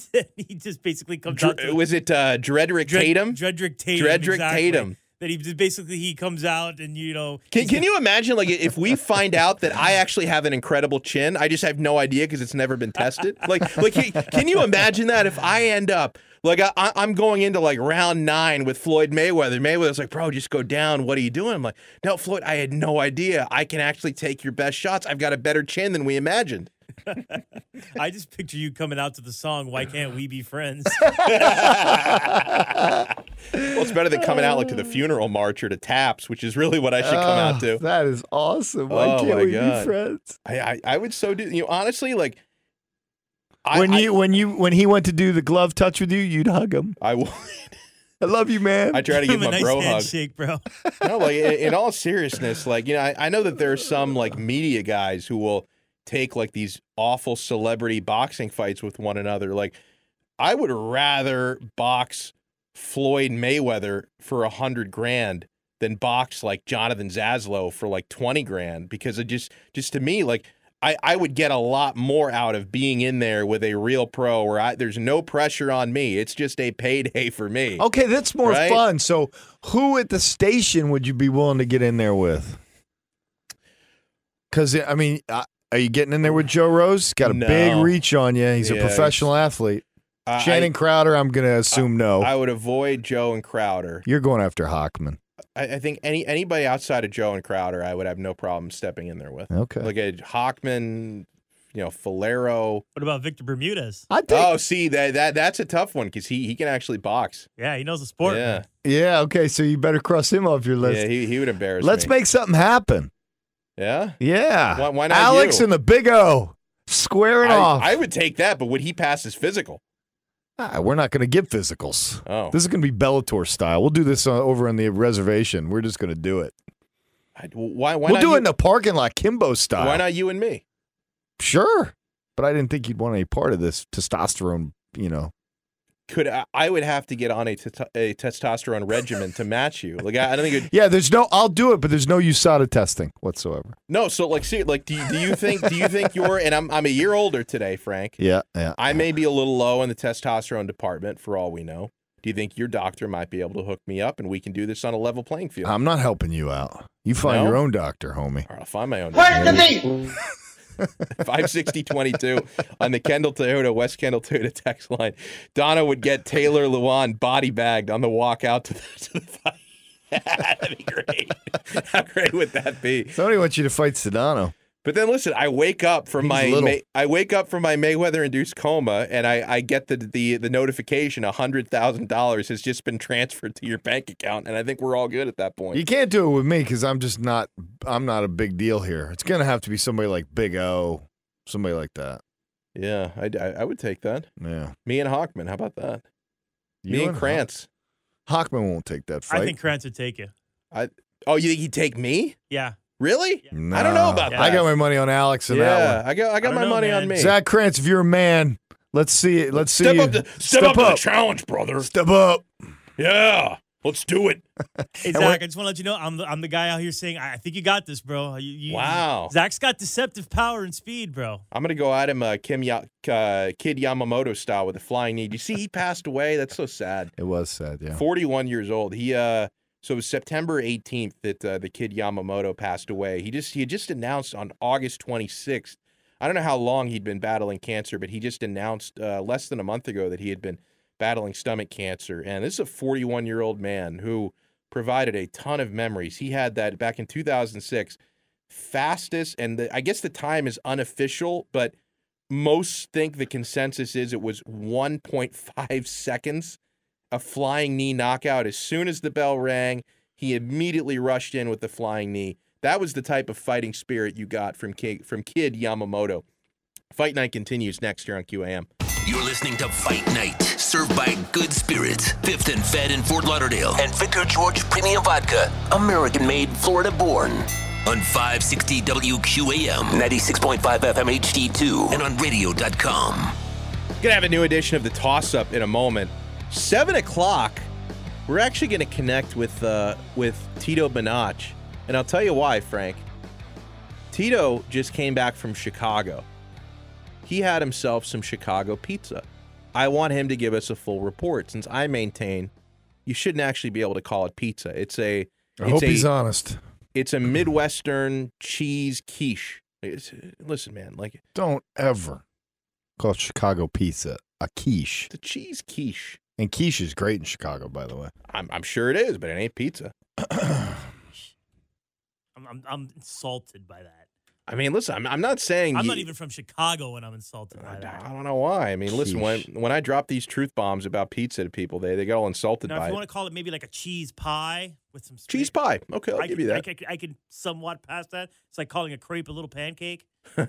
Speaker 4: He just basically comes out.
Speaker 3: Dr-
Speaker 4: To,
Speaker 3: was it uh, Dredrick
Speaker 4: Dred-
Speaker 3: Tatum?
Speaker 4: Dredrick Tatum.
Speaker 3: Dredrick
Speaker 4: exactly.
Speaker 3: Tatum.
Speaker 4: That he just basically he comes out and you know.
Speaker 3: Can,
Speaker 4: he's
Speaker 3: can you imagine, like, if we find out that I actually have an incredible chin, I just have no idea because it's never been tested? Like, like, can- can you imagine that if I end up, like, I, I'm going into, like, round nine with Floyd Mayweather. Mayweather's like, bro, just go down. What are you doing? I'm like, no, Floyd, I had no idea. I can actually take your best shots. I've got a better chin than we imagined.
Speaker 4: I just picture you coming out to the song "Why Can't We Be Friends?"
Speaker 3: Well, it's better than coming out, like, to the funeral march or to Taps, which is really what I should come out to.
Speaker 5: Oh, that is awesome. Why
Speaker 3: Oh,
Speaker 5: can't
Speaker 3: my
Speaker 5: we
Speaker 3: God.
Speaker 5: be friends?
Speaker 3: I, I, I would so do, you know, honestly, like, I,
Speaker 5: When
Speaker 3: I,
Speaker 5: you when you when he went to do the glove touch with you, you'd hug him.
Speaker 3: I will.
Speaker 5: I love you, man.
Speaker 3: I try to give
Speaker 4: Give
Speaker 3: him
Speaker 4: him
Speaker 3: a
Speaker 4: a nice
Speaker 3: bro hug.
Speaker 4: handshake, bro.
Speaker 3: No, like in, in all seriousness, like you know, I, I know that there are some like media guys who will take like these awful celebrity boxing fights with one another. Like, I would rather box Floyd Mayweather for a hundred grand than box like Jonathan Zaslow for like twenty grand because it just, just to me, like I, I would get a lot more out of being in there with a real pro where I, there's no pressure on me. It's just a payday for me.
Speaker 5: Okay, that's more
Speaker 3: Right?
Speaker 5: fun. So, who at the station would you be willing to get in there with? Because I mean, uh, are you getting in there with Joe Rose? He's got a
Speaker 3: No.
Speaker 5: big reach on you. He's a
Speaker 3: Yeah,
Speaker 5: professional athlete.
Speaker 3: I-
Speaker 5: Shannon Crowder, I'm going to assume no.
Speaker 3: I would avoid Joe and Crowder.
Speaker 5: You're going after Hockman.
Speaker 3: I, I think any anybody outside of Joe and Crowder, I would have no problem stepping in there with.
Speaker 5: Okay.
Speaker 3: Like a Hockman, you know, Falero.
Speaker 4: What about Victor Bermudez?
Speaker 5: I think.
Speaker 3: Oh, see that that that's a tough one because he he can actually box.
Speaker 4: Yeah, he knows the sport.
Speaker 3: Yeah,
Speaker 4: man.
Speaker 5: Yeah. Okay. So you better cross him off your list.
Speaker 3: yeah, he he would embarrass
Speaker 5: Let's
Speaker 3: me.
Speaker 5: make something happen.
Speaker 3: Yeah,
Speaker 5: Yeah.
Speaker 3: Why- why not
Speaker 5: Alex
Speaker 3: you?
Speaker 5: and the Big O squaring
Speaker 3: I,
Speaker 5: off.
Speaker 3: I would take that, but would he pass his physical?
Speaker 5: Ah, we're not going to give physicals.
Speaker 3: Oh,
Speaker 5: This is going to be Bellator style. We'll do this uh, over in the reservation. We're just going to do it.
Speaker 3: I, why why
Speaker 5: we'll
Speaker 3: not
Speaker 5: do
Speaker 3: you,
Speaker 5: it in the parking lot, Kimbo style.
Speaker 3: Why not you and me?
Speaker 5: Sure. But I didn't think you'd want any part of this testosterone, you know.
Speaker 3: Could I, I would have to get on a, t- a testosterone regimen to match you? Like I, I don't think it.
Speaker 5: Yeah, there's no, I'll do it, but there's no U S A D A testing whatsoever.
Speaker 3: No, so like, see, like, do you, do you think do you think you're? And I'm I'm a year older today, Frank.
Speaker 5: Yeah, yeah.
Speaker 3: I may be a little low in the testosterone department for all we know. Do you think your doctor might be able to hook me up and we can do this on a level playing field?
Speaker 5: I'm not helping you out. You find
Speaker 3: No?
Speaker 5: your own doctor, homie.
Speaker 3: All right, I'll find my own doctor. five sixty twenty-two on the Kendall Toyota, West Kendall Toyota text line. Donna would get Taylor Lewan body bagged on the walk out to the, to the fight. That'd be great. How great would that be?
Speaker 5: Somebody wants you to fight Sedano.
Speaker 3: But then listen, I wake up from
Speaker 5: He's
Speaker 3: my
Speaker 5: little.
Speaker 3: May, I wake up from my Mayweather-induced coma, and I, I get the the the notification: a hundred thousand dollars has just been transferred to your bank account, and I think we're all good at that point.
Speaker 5: You can't do it with me because I'm just not. I'm not a big deal here. It's gonna have to be somebody like Big O, somebody like that.
Speaker 3: Yeah, I, I, I would take that.
Speaker 5: Yeah,
Speaker 3: Me and Hockman, how about that?
Speaker 5: You
Speaker 3: Me and Krantz.
Speaker 5: Hock- Hockman won't take that fight.
Speaker 4: I think Krantz would take you.
Speaker 3: I oh, you think he'd take me?
Speaker 4: Yeah.
Speaker 3: Really?
Speaker 5: No.
Speaker 3: I don't know about
Speaker 4: Yeah.
Speaker 3: that.
Speaker 5: I got my money on Alex in
Speaker 3: yeah,
Speaker 5: that one.
Speaker 3: I got I got
Speaker 4: I
Speaker 3: my
Speaker 4: don't know,
Speaker 3: money
Speaker 4: man.
Speaker 3: on me.
Speaker 5: Zach Krantz, if you're a man, let's see it. Let's see
Speaker 3: step
Speaker 5: you.
Speaker 3: up, to, step, up, to the challenge, brother.
Speaker 5: Step up.
Speaker 3: Yeah, let's do it.
Speaker 4: Hey, Zach, I just want to let you know I'm the, I'm the guy out here saying, I think you got this, bro. You, you,
Speaker 3: Wow.
Speaker 4: Zach's got deceptive power and speed, bro.
Speaker 3: I'm gonna go at him, uh, Kim ya- uh, Kid Yamamoto style with a flying knee. Do you see he passed away? That's so sad.
Speaker 5: It was sad, yeah.
Speaker 3: forty-one years old. He uh, so it was September eighteenth that uh, the Kid Yamamoto passed away. He just he had just announced on August twenty-sixth. I don't know how long he'd been battling cancer, but he just announced uh, less than a month ago that he had been battling stomach cancer. And this is a forty-one-year-old man who provided a ton of memories. He had that back in two thousand six, fastest, and the, I guess the time is unofficial, but most think the consensus is it was one point five seconds, a flying knee knockout. As soon as the bell rang, he immediately rushed in with the flying knee. That was the type of fighting spirit you got from Kid, from Kid Yamamoto. Fight Night continues next year on Q A M.
Speaker 6: You're listening to Fight Night, served by Good Spirits, Fifth and Fed in Fort Lauderdale, and Vicar George Premium Vodka, American-made, Florida-born. On five sixty W Q A M, ninety-six point five F M H D two, and on radio dot com.
Speaker 3: Gonna have a new edition of the Toss-Up in a moment. Seven o'clock, we're actually gonna connect with uh, with Tito Benach, and I'll tell you why, Frank. Tito just came back from Chicago. He had himself some Chicago pizza. I want him to give us a full report, since I maintain you shouldn't actually be able to call it pizza. It's a.
Speaker 5: I
Speaker 3: it's
Speaker 5: hope
Speaker 3: a,
Speaker 5: he's honest.
Speaker 3: It's a Midwestern cheese quiche. It's, listen, man, like
Speaker 5: Don't ever call Chicago pizza a quiche.
Speaker 3: the cheese quiche.
Speaker 5: And quiche is great in Chicago, by the way.
Speaker 3: I'm, I'm sure it is, but it ain't pizza.
Speaker 4: I'm, I'm, I'm insulted by that.
Speaker 3: I mean, listen, I'm, I'm not saying
Speaker 4: I'm
Speaker 3: you-
Speaker 4: not even from Chicago and I'm insulted by
Speaker 3: I
Speaker 4: that.
Speaker 3: don't know why. I mean, listen, when
Speaker 5: Quiche.
Speaker 3: when I drop these truth bombs about pizza to people, they, they get all insulted
Speaker 4: Now, if
Speaker 3: by
Speaker 4: you
Speaker 3: it.
Speaker 4: want to call it maybe like a cheese pie with some
Speaker 3: Cheese
Speaker 4: sweet-
Speaker 3: pie. Okay, I'll
Speaker 4: I
Speaker 3: give
Speaker 4: can,
Speaker 3: you
Speaker 4: I
Speaker 3: that.
Speaker 4: can, I can somewhat pass that. It's like calling a crepe a little pancake.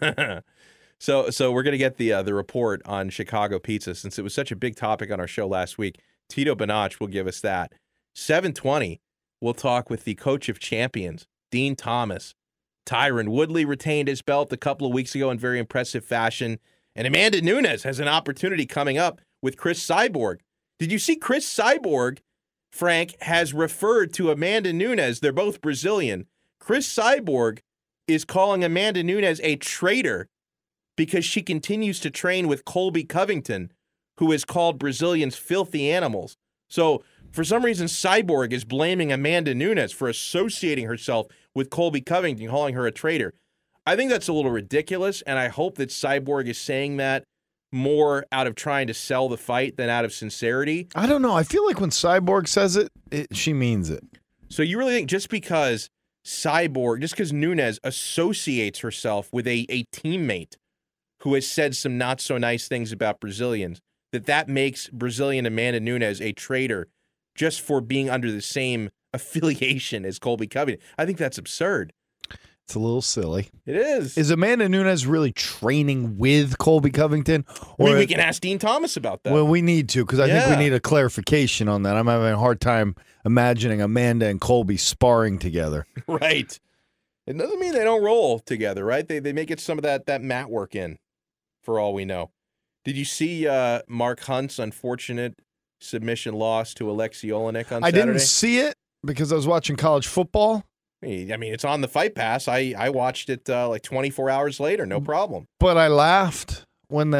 Speaker 3: so so we're gonna get the uh, the report on Chicago pizza, since it was such a big topic on our show last week. Tito Benach will give us that. seven twenty, we'll talk with the coach of champions, Dean Thomas. Tyron Woodley retained his belt a couple of weeks ago in very impressive fashion. And Amanda Nunes has an opportunity coming up with Chris Cyborg. Did you see Chris Cyborg, Frank, has referred to Amanda Nunes? They're both Brazilian. Chris Cyborg is calling Amanda Nunes a traitor because she continues to train with Colby Covington, who is called Brazilians filthy animals. So for some reason, Cyborg is blaming Amanda Nunes for associating herself with Colby Covington, calling her a traitor. I think that's a little ridiculous, and I hope that Cyborg is saying that more out of trying to sell the fight than out of sincerity.
Speaker 5: I don't know. I feel like when Cyborg says it, it she means it.
Speaker 3: So you really think just because Cyborg, just because Nunes associates herself with a, a teammate who has said some not so nice things about Brazilians, that that makes Brazilian Amanda Nunes a traitor just for being under the same affiliation as Colby Covington? I think that's absurd.
Speaker 5: It's a little silly.
Speaker 3: It is.
Speaker 5: Is Amanda Nunes really training with Colby Covington?
Speaker 3: I mean, we can ask Dean Thomas about that.
Speaker 5: Well, we need to, because I think
Speaker 3: Yeah.
Speaker 5: we need a clarification on that. I'm having a hard time imagining Amanda and Colby sparring together.
Speaker 3: Right. It doesn't mean they don't roll together, right? They they may get some of that that mat work in, for all we know. Did you see uh, Mark Hunt's unfortunate submission loss to Alexei Olenek on
Speaker 5: I
Speaker 3: Saturday?
Speaker 5: didn't see it because I was watching college football,
Speaker 3: I mean, it's on the Fight Pass. I, I watched it uh, like twenty-four hours later, no problem.
Speaker 5: but I laughed when the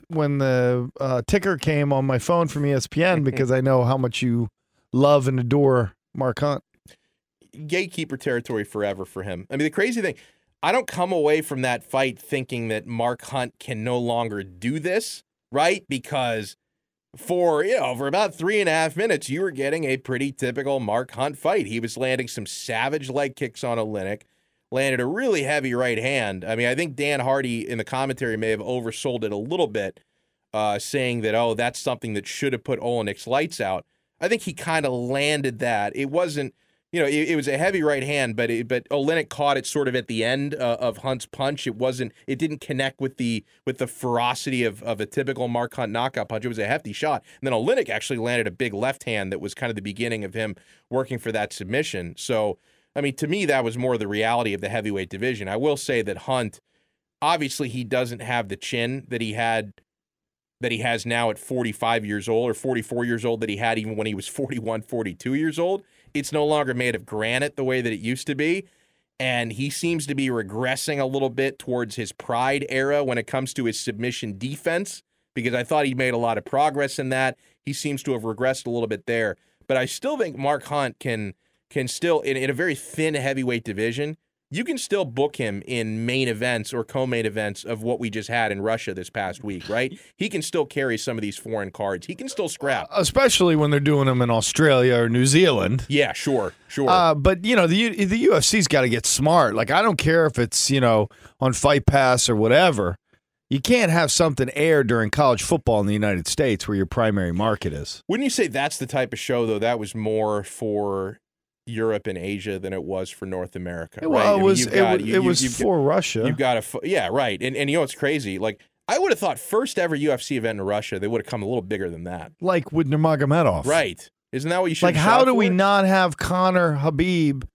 Speaker 5: when the uh, ticker came on my phone from E S P N because I know how much you love and adore Mark Hunt.
Speaker 3: Gatekeeper territory forever for him. I mean, the crazy thing, I don't come away from that fight thinking that Mark Hunt can no longer do this, right? Because for, you know, for about three and a half minutes, you were getting a pretty typical Mark Hunt fight. He was landing some savage leg kicks on Olynyk, landed a really heavy right hand. I mean, I think Dan Hardy in the commentary may have oversold it a little bit, uh, saying that, oh, that's something that should have put Olynyk's lights out. I think he kind of landed that. It wasn't, you know, it, it was a heavy right hand, but it, but Olynyk caught it sort of at the end uh, of Hunt's punch. It wasn't, it didn't connect with the with the ferocity of, of a typical Mark Hunt knockout punch. It was a hefty shot. And then Olynyk actually landed a big left hand that was kind of the beginning of him working for that submission. So, I mean, to me, that was more the reality of the heavyweight division. I will say that Hunt, obviously, he doesn't have the chin that he had, that he has now at forty-five years old or forty-four years old that he had even when he was forty-one, forty-two years old. It's no longer made of granite the way that it used to be. And he seems to be regressing a little bit towards his Pride era when it comes to his submission defense, because I thought he made a lot of progress in that. He seems to have regressed a little bit there. But I still think Mark Hunt can can still, in, in a very thin heavyweight division, you can still book him in main events or co-main events of what we just had in Russia this past week, right? He can still carry some of these foreign cards. He can still scrap.
Speaker 5: Especially when they're doing them in Australia or New Zealand.
Speaker 3: Yeah, sure, sure.
Speaker 5: Uh, but, you know, the the U F C's got to get smart. Like, I don't care if it's, you know, on Fight Pass or whatever. You can't have something air during college football in the United States where your primary market is.
Speaker 3: Wouldn't you say that's the type of show, though, that was more for Europe and Asia than it was for North America, right?
Speaker 5: Well, it
Speaker 3: I mean,
Speaker 5: was
Speaker 3: you've
Speaker 5: it,
Speaker 3: got-
Speaker 5: was-
Speaker 3: you-
Speaker 5: it
Speaker 3: you-
Speaker 5: was
Speaker 3: you've
Speaker 5: for Russia.
Speaker 3: You've got a, yeah, right. And and you know what's crazy? Like, I would have thought first ever U F C event in Russia, they would have come a little bigger than that.
Speaker 5: Like with Nurmagomedov.
Speaker 3: Right. Isn't that what you should
Speaker 5: Like,
Speaker 3: have
Speaker 5: how
Speaker 3: shot
Speaker 5: do we
Speaker 3: for?
Speaker 5: not have Conor Habib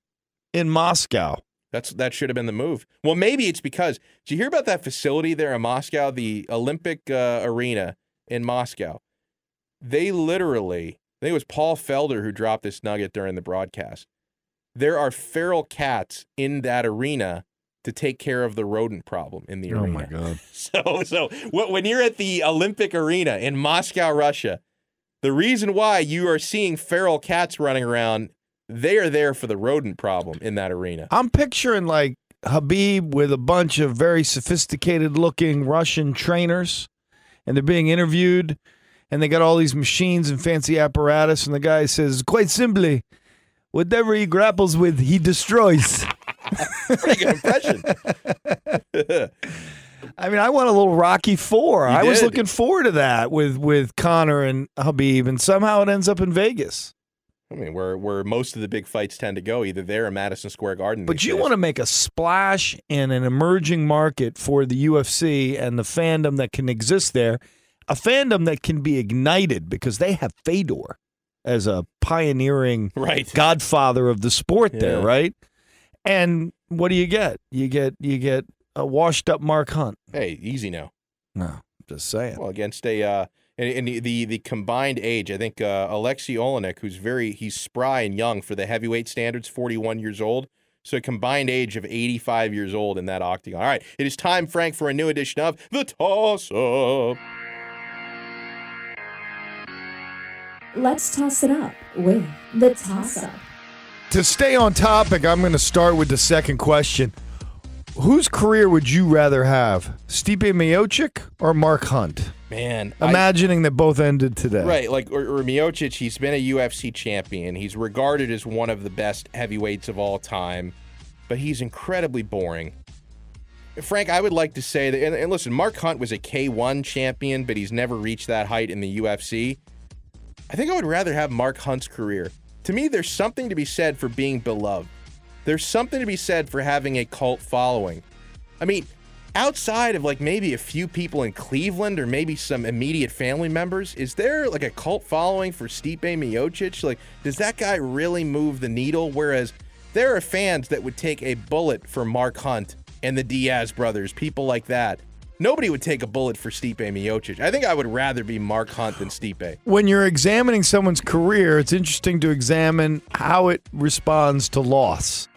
Speaker 5: in Moscow?
Speaker 3: That's That should have been the move. Well, maybe it's because, did you hear about that facility there in Moscow, the Olympic uh, Arena in Moscow? They literally, I think it was Paul Felder who dropped this nugget during the broadcast. There are feral cats in that arena to take care of the rodent problem in the
Speaker 5: Oh,
Speaker 3: arena.
Speaker 5: my God.
Speaker 3: So, so wh- when you're at the Olympic Arena in Moscow, Russia, the reason why you are seeing feral cats running around, they are there for the rodent problem in that arena.
Speaker 5: I'm picturing, like, Habib with a bunch of very sophisticated-looking Russian trainers, and they're being interviewed, and they got all these machines and fancy apparatus, and the guy says, quite simply, whatever he grapples with, he destroys.
Speaker 3: Pretty good impression.
Speaker 5: I mean, I want a little Rocky Four.
Speaker 3: You
Speaker 5: I was
Speaker 3: did.
Speaker 5: looking forward to that with, with Conor and Habib, and somehow it ends up in Vegas.
Speaker 3: I mean, where where most of the big fights tend to go, either there or Madison Square Garden.
Speaker 5: But
Speaker 3: these
Speaker 5: you
Speaker 3: days.
Speaker 5: want to make a splash in an emerging market for the U F C and the fandom that can exist there, a fandom that can be ignited because they have Fedor as a pioneering
Speaker 3: right.
Speaker 5: godfather of the sport there,
Speaker 3: Yeah.
Speaker 5: right? And what do you get? You get you get a washed up Mark Hunt.
Speaker 3: Hey, easy now.
Speaker 5: No, just saying.
Speaker 3: Well, against a uh, and, and the, the the combined age, I think uh, Alexei Olenek, who's very he's spry and young for the heavyweight standards, forty-one years old. So a combined age of eighty-five years old in that octagon. All right, it is time, Frank, for a new edition of the Toss Up.
Speaker 7: Let's toss it up with the toss up.
Speaker 5: To stay on topic, I'm going to start with the second question. Whose career would you rather have, Stipe Miocic or Mark Hunt?
Speaker 3: Man, I-
Speaker 5: Imagining that both ended today.
Speaker 3: Right, like or, or Miocic, he's been a U F C champion. He's regarded as one of the best heavyweights of all time, but he's incredibly boring. Frank, I would like to say that, and, and listen, Mark Hunt was a K one champion, but he's never reached that height in the U F C. I think I would rather have Mark Hunt's career. To me, there's something to be said for being beloved. There's something to be said for having a cult following. I mean, outside of like maybe a few people in Cleveland or maybe some immediate family members, is there like a cult following for Stipe Miocic? Like, does that guy really move the needle? Whereas there are fans that would take a bullet for Mark Hunt and the Diaz brothers, people like that. Nobody would take a bullet for Stipe Miocic. I think I would rather be Mark Hunt than Stipe.
Speaker 5: When you're examining someone's career, it's interesting to examine how it responds to loss.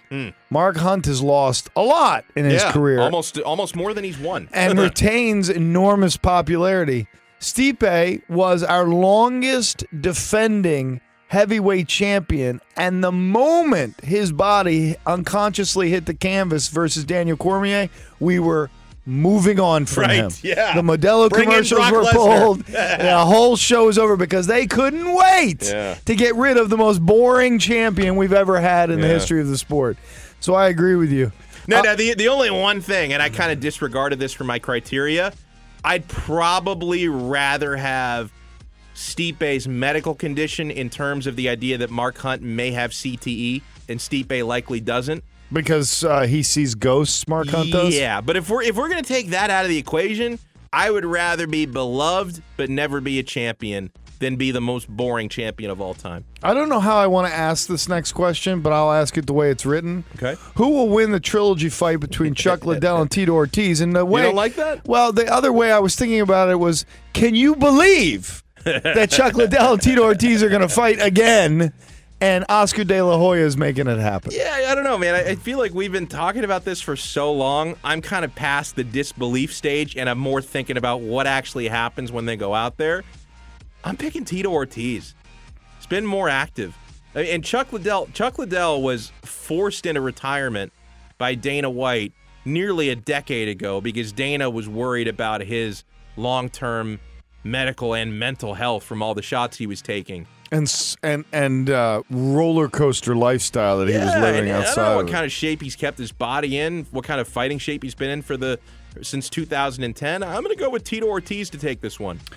Speaker 3: Hmm.
Speaker 5: Mark Hunt has lost a lot in his
Speaker 3: yeah,
Speaker 5: career.
Speaker 3: almost almost more than he's won.
Speaker 5: And retains enormous popularity. Stipe was our longest defending heavyweight champion, and the moment his body unconsciously hit the canvas versus Daniel Cormier, we were moving on from
Speaker 3: right,
Speaker 5: him.
Speaker 3: Yeah.
Speaker 5: The Modelo
Speaker 3: Bring in
Speaker 5: commercials
Speaker 3: Brock
Speaker 5: were
Speaker 3: Lesnar.
Speaker 5: pulled. The whole show was over because they couldn't wait
Speaker 3: Yeah.
Speaker 5: to get rid of the most boring champion we've ever had in the
Speaker 3: Yeah.
Speaker 5: history of the sport. So I agree with you.
Speaker 3: No,
Speaker 5: Uh,
Speaker 3: no, the, the only one thing, and I kind of disregarded this for my criteria, I'd probably rather have Stipe's medical condition in terms of the idea that Mark Hunt may have C T E and Stipe likely doesn't.
Speaker 5: Because uh, he sees ghosts, Mark Hunt does?
Speaker 3: Yeah, but if we're if we're gonna take that out of the equation, I would rather be beloved but never be a champion than be the most boring champion of all time.
Speaker 5: I don't know how I want to ask this next question, but I'll ask it the way it's written.
Speaker 3: Okay.
Speaker 5: Who will win the trilogy fight between Chuck Liddell and Tito Ortiz? And the way,
Speaker 3: don't like that?
Speaker 5: Well, the other way I was thinking about it was, can you believe that Chuck Liddell and Tito Ortiz are going to fight again? And Oscar De La Hoya is making it happen.
Speaker 3: Yeah, I don't know, man. I, I feel like we've been talking about this for so long. I'm kind of past the disbelief stage, and I'm more thinking about what actually happens when they go out there. I'm picking Tito Ortiz. He's been more active. I mean, and Chuck Liddell, Chuck Liddell was forced into retirement by Dana White nearly a decade ago because Dana was worried about his long-term medical and mental health from all the shots he was taking.
Speaker 5: And s- and and uh, roller coaster lifestyle that he was
Speaker 3: Yeah,
Speaker 5: living
Speaker 3: and I
Speaker 5: outside
Speaker 3: don't know
Speaker 5: of
Speaker 3: what
Speaker 5: it.
Speaker 3: kind of shape he's kept his body in, what kind of fighting shape he's been in for the since two thousand ten. I'm going to go with Tito Ortiz to take this one.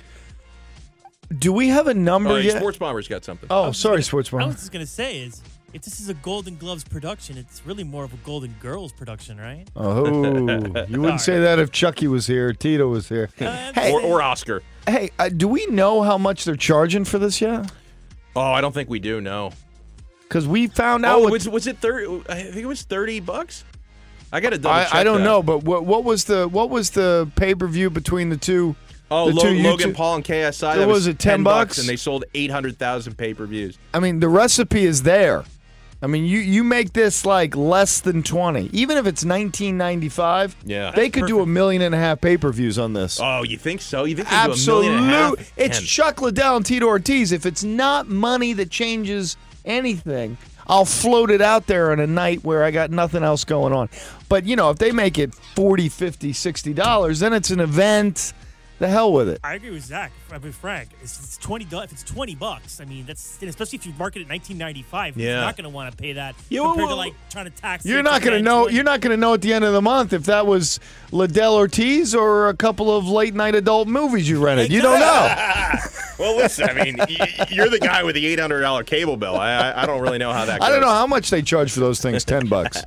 Speaker 5: Do we have a number
Speaker 3: Oh,
Speaker 5: yet?
Speaker 3: Sports Bomber's got something.
Speaker 5: Oh, sorry,
Speaker 4: Gonna-
Speaker 5: Sports
Speaker 4: I
Speaker 5: Bomber.
Speaker 4: was just gonna say is if this is a Golden Gloves production, it's really more of a Golden Girls production, right?
Speaker 5: Oh, you wouldn't say that if Chucky was here, Tito was here.
Speaker 4: Uh,
Speaker 5: Hey,
Speaker 3: or, or Oscar.
Speaker 5: hey, uh, do we know how much they're charging for this yet?
Speaker 3: Oh, I don't think we do. No.
Speaker 5: Because we found out.
Speaker 3: Oh,
Speaker 5: what-
Speaker 3: was, was it thirty? I think it was thirty bucks. I got to double check.
Speaker 5: I, I don't
Speaker 3: that.
Speaker 5: know, but what what was the what was the pay per view between the two?
Speaker 3: Oh,
Speaker 5: the
Speaker 3: Lo-
Speaker 5: two
Speaker 3: Logan
Speaker 5: YouTube-
Speaker 3: Paul and K S I.
Speaker 5: So
Speaker 3: That
Speaker 5: was
Speaker 3: was
Speaker 5: it ten bucks?
Speaker 3: and they sold eight hundred thousand pay per views.
Speaker 5: I mean, the recipe is there. I mean, you you make this like less than twenty, even if it's nineteen ninety five.
Speaker 3: Yeah.
Speaker 5: they could do a million and a half pay per views on this.
Speaker 3: Oh, you think so? You think they do a million and a
Speaker 5: Absolutely,
Speaker 3: half?
Speaker 5: it's
Speaker 3: Man.
Speaker 5: Chuck Liddell and Tito Ortiz. If it's not money that changes anything, I'll float it out there on a night where I got nothing else going on. But, you know, if they make it forty, fifty, sixty dollars, then it's an event. The hell with it.
Speaker 4: I agree with Zach. I mean, Frank, it's, it's twenty. do- If it's twenty bucks, I mean, that's and especially if you market it nineteen ninety five.
Speaker 3: Yeah.
Speaker 4: You're not going to want to pay that
Speaker 5: Yeah,
Speaker 4: compared
Speaker 5: well,
Speaker 4: to like trying to tax.
Speaker 5: You're
Speaker 4: it
Speaker 5: not going to
Speaker 4: ten,
Speaker 5: know.
Speaker 4: twenty.
Speaker 5: You're not going to know at the end of the month if that was Liddell Ortiz or a couple of late night adult movies you rented. You don't know.
Speaker 3: Well, listen. I mean, y- you're the guy with the eight hundred dollar cable bill. I, I I don't really know how that goes.
Speaker 5: I don't know how much they charge for those things. Ten bucks.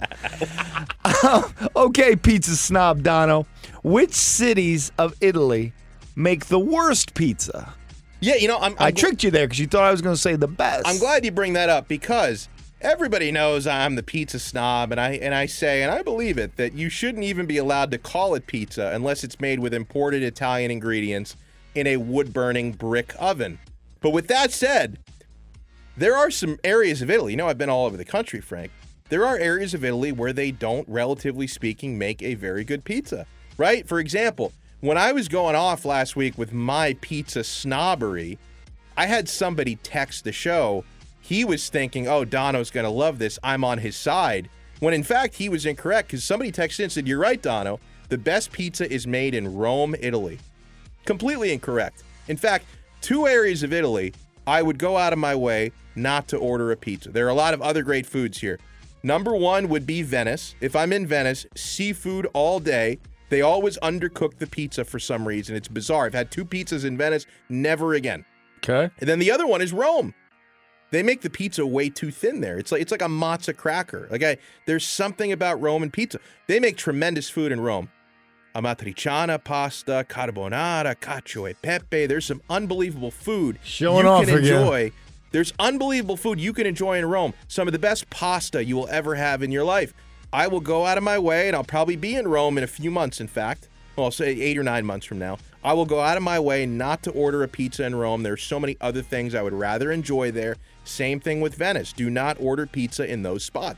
Speaker 5: Okay, pizza snob Dono. Which cities of Italy make the worst pizza?
Speaker 3: Yeah, you know, I'm. I'm
Speaker 5: I
Speaker 3: gl-
Speaker 5: tricked you there because you thought I was going to say the best.
Speaker 3: I'm glad you bring that up because everybody knows I'm the pizza snob, and I and I say, and I believe it, that you shouldn't even be allowed to call it pizza unless it's made with imported Italian ingredients in a wood-burning brick oven. But with that said, there are some areas of Italy. You know, I've been all over the country, Frank. There are areas of Italy where they don't, relatively speaking, make a very good pizza, right? For example, when I was going off last week with my pizza snobbery, I had somebody text the show. He was thinking, oh, Dono's going to love this. I'm on his side. When in fact, he was incorrect because somebody texted in and said, you're right, Dono. The best pizza is made in Rome, Italy. Completely incorrect. In fact, two areas of Italy, I would go out of my way not to order a pizza. There are a lot of other great foods here. Number one would be Venice. If I'm in Venice, seafood all day. They always undercook the pizza for some reason. It's bizarre. I've had two pizzas in Venice, never again.
Speaker 5: Okay.
Speaker 3: And then the other one is Rome. They make the pizza way too thin there. It's like it's like a matzo cracker. Like I, there's something about Roman pizza. They make tremendous food in Rome. Amatriciana pasta, carbonara, cacio e pepe. There's some unbelievable food
Speaker 5: Showing
Speaker 3: you
Speaker 5: off
Speaker 3: can
Speaker 5: again.
Speaker 3: enjoy. There's unbelievable food you can enjoy in Rome. Some of the best pasta you will ever have in your life. I will go out of my way, and I'll probably be in Rome in a few months, in fact. Well, say eight or nine months from now. I will go out of my way not to order a pizza in Rome. There's so many other things I would rather enjoy there. Same thing with Venice. Do not order pizza in those spots.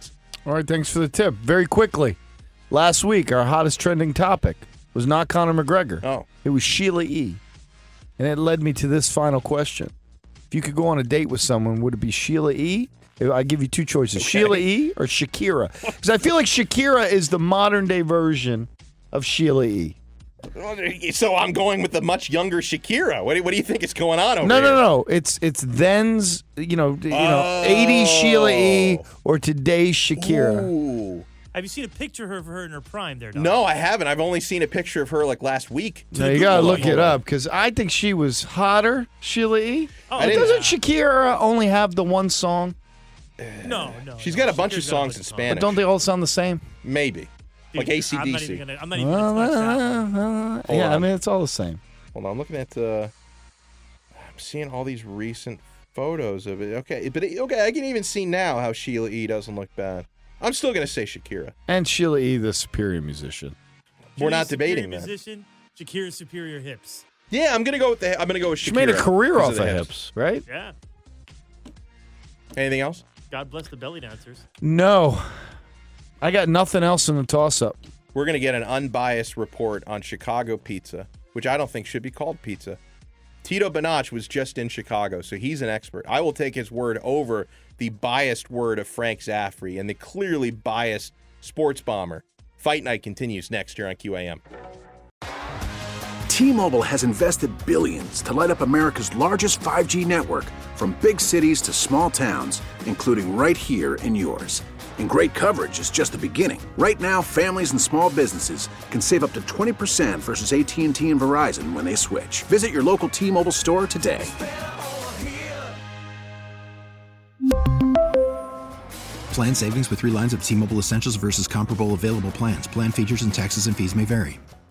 Speaker 5: All right, thanks for the tip. Very quickly, last week, our hottest trending topic was not Conor McGregor.
Speaker 3: Oh.
Speaker 5: It was Sheila E. And it led me to this final question. If you could go on a date with someone, would it be Sheila E.? I give you two choices, okay. Sheila E. or Shakira. Because I feel like Shakira is the modern-day version of Sheila E.
Speaker 3: So I'm going with the much younger Shakira. What do, what do you think is going on over
Speaker 5: no,
Speaker 3: here?
Speaker 5: No, no, no. It's it's then's, you know, you know,
Speaker 3: oh.
Speaker 5: eighties Sheila E. or today's Shakira.
Speaker 3: Ooh.
Speaker 4: Have you seen a picture of her in her prime there, Doc?
Speaker 3: No, I haven't. I've only seen a picture of her like last week.
Speaker 5: No, you got to look it up because I think she was hotter, Sheila E. Oh, doesn't Shakira only have the one song?
Speaker 4: No, no.
Speaker 3: She's
Speaker 4: no.
Speaker 3: got a bunch
Speaker 4: Shakira's
Speaker 3: of songs in Spanish.
Speaker 5: But don't they all sound the same?
Speaker 3: Maybe.
Speaker 4: Dude,
Speaker 3: like A C D C.
Speaker 4: I'm not even gonna, I'm not even gonna touch that one.
Speaker 5: Yeah,
Speaker 3: on.
Speaker 5: I mean, it's all the same.
Speaker 3: Hold on, I'm looking at uh I'm seeing all these recent photos of it. Okay, but it, okay, I can even see now how Sheila E. doesn't look bad. I'm still going to say Shakira.
Speaker 5: And Sheila E., the superior musician.
Speaker 3: We're not debating
Speaker 4: that.
Speaker 3: that.
Speaker 4: Musician, Shakira's superior hips.
Speaker 3: Yeah, I'm going to go with the I'm going to go with Shakira.
Speaker 5: She made a career off
Speaker 3: of
Speaker 5: of
Speaker 3: the
Speaker 5: hips. hips, right?
Speaker 4: Yeah.
Speaker 3: Anything else?
Speaker 4: God bless the belly dancers.
Speaker 5: No. I got nothing else in the toss-up.
Speaker 3: We're going to get an unbiased report on Chicago pizza, which I don't think should be called pizza. Tito Bonach was just in Chicago, so he's an expert. I will take his word over the biased word of Frank Zaffrey and the clearly biased sports bomber. Fight Night continues next year on Q A M.
Speaker 1: T-Mobile has invested billions to light up America's largest five G network, from big cities to small towns, including right here in yours. And great coverage is just the beginning. Right now, families and small businesses can save up to twenty percent versus A T and T and Verizon when they switch. Visit your local T-Mobile store today.
Speaker 2: Plan savings with three lines of T-Mobile Essentials versus comparable available plans. Plan features and taxes and fees may vary.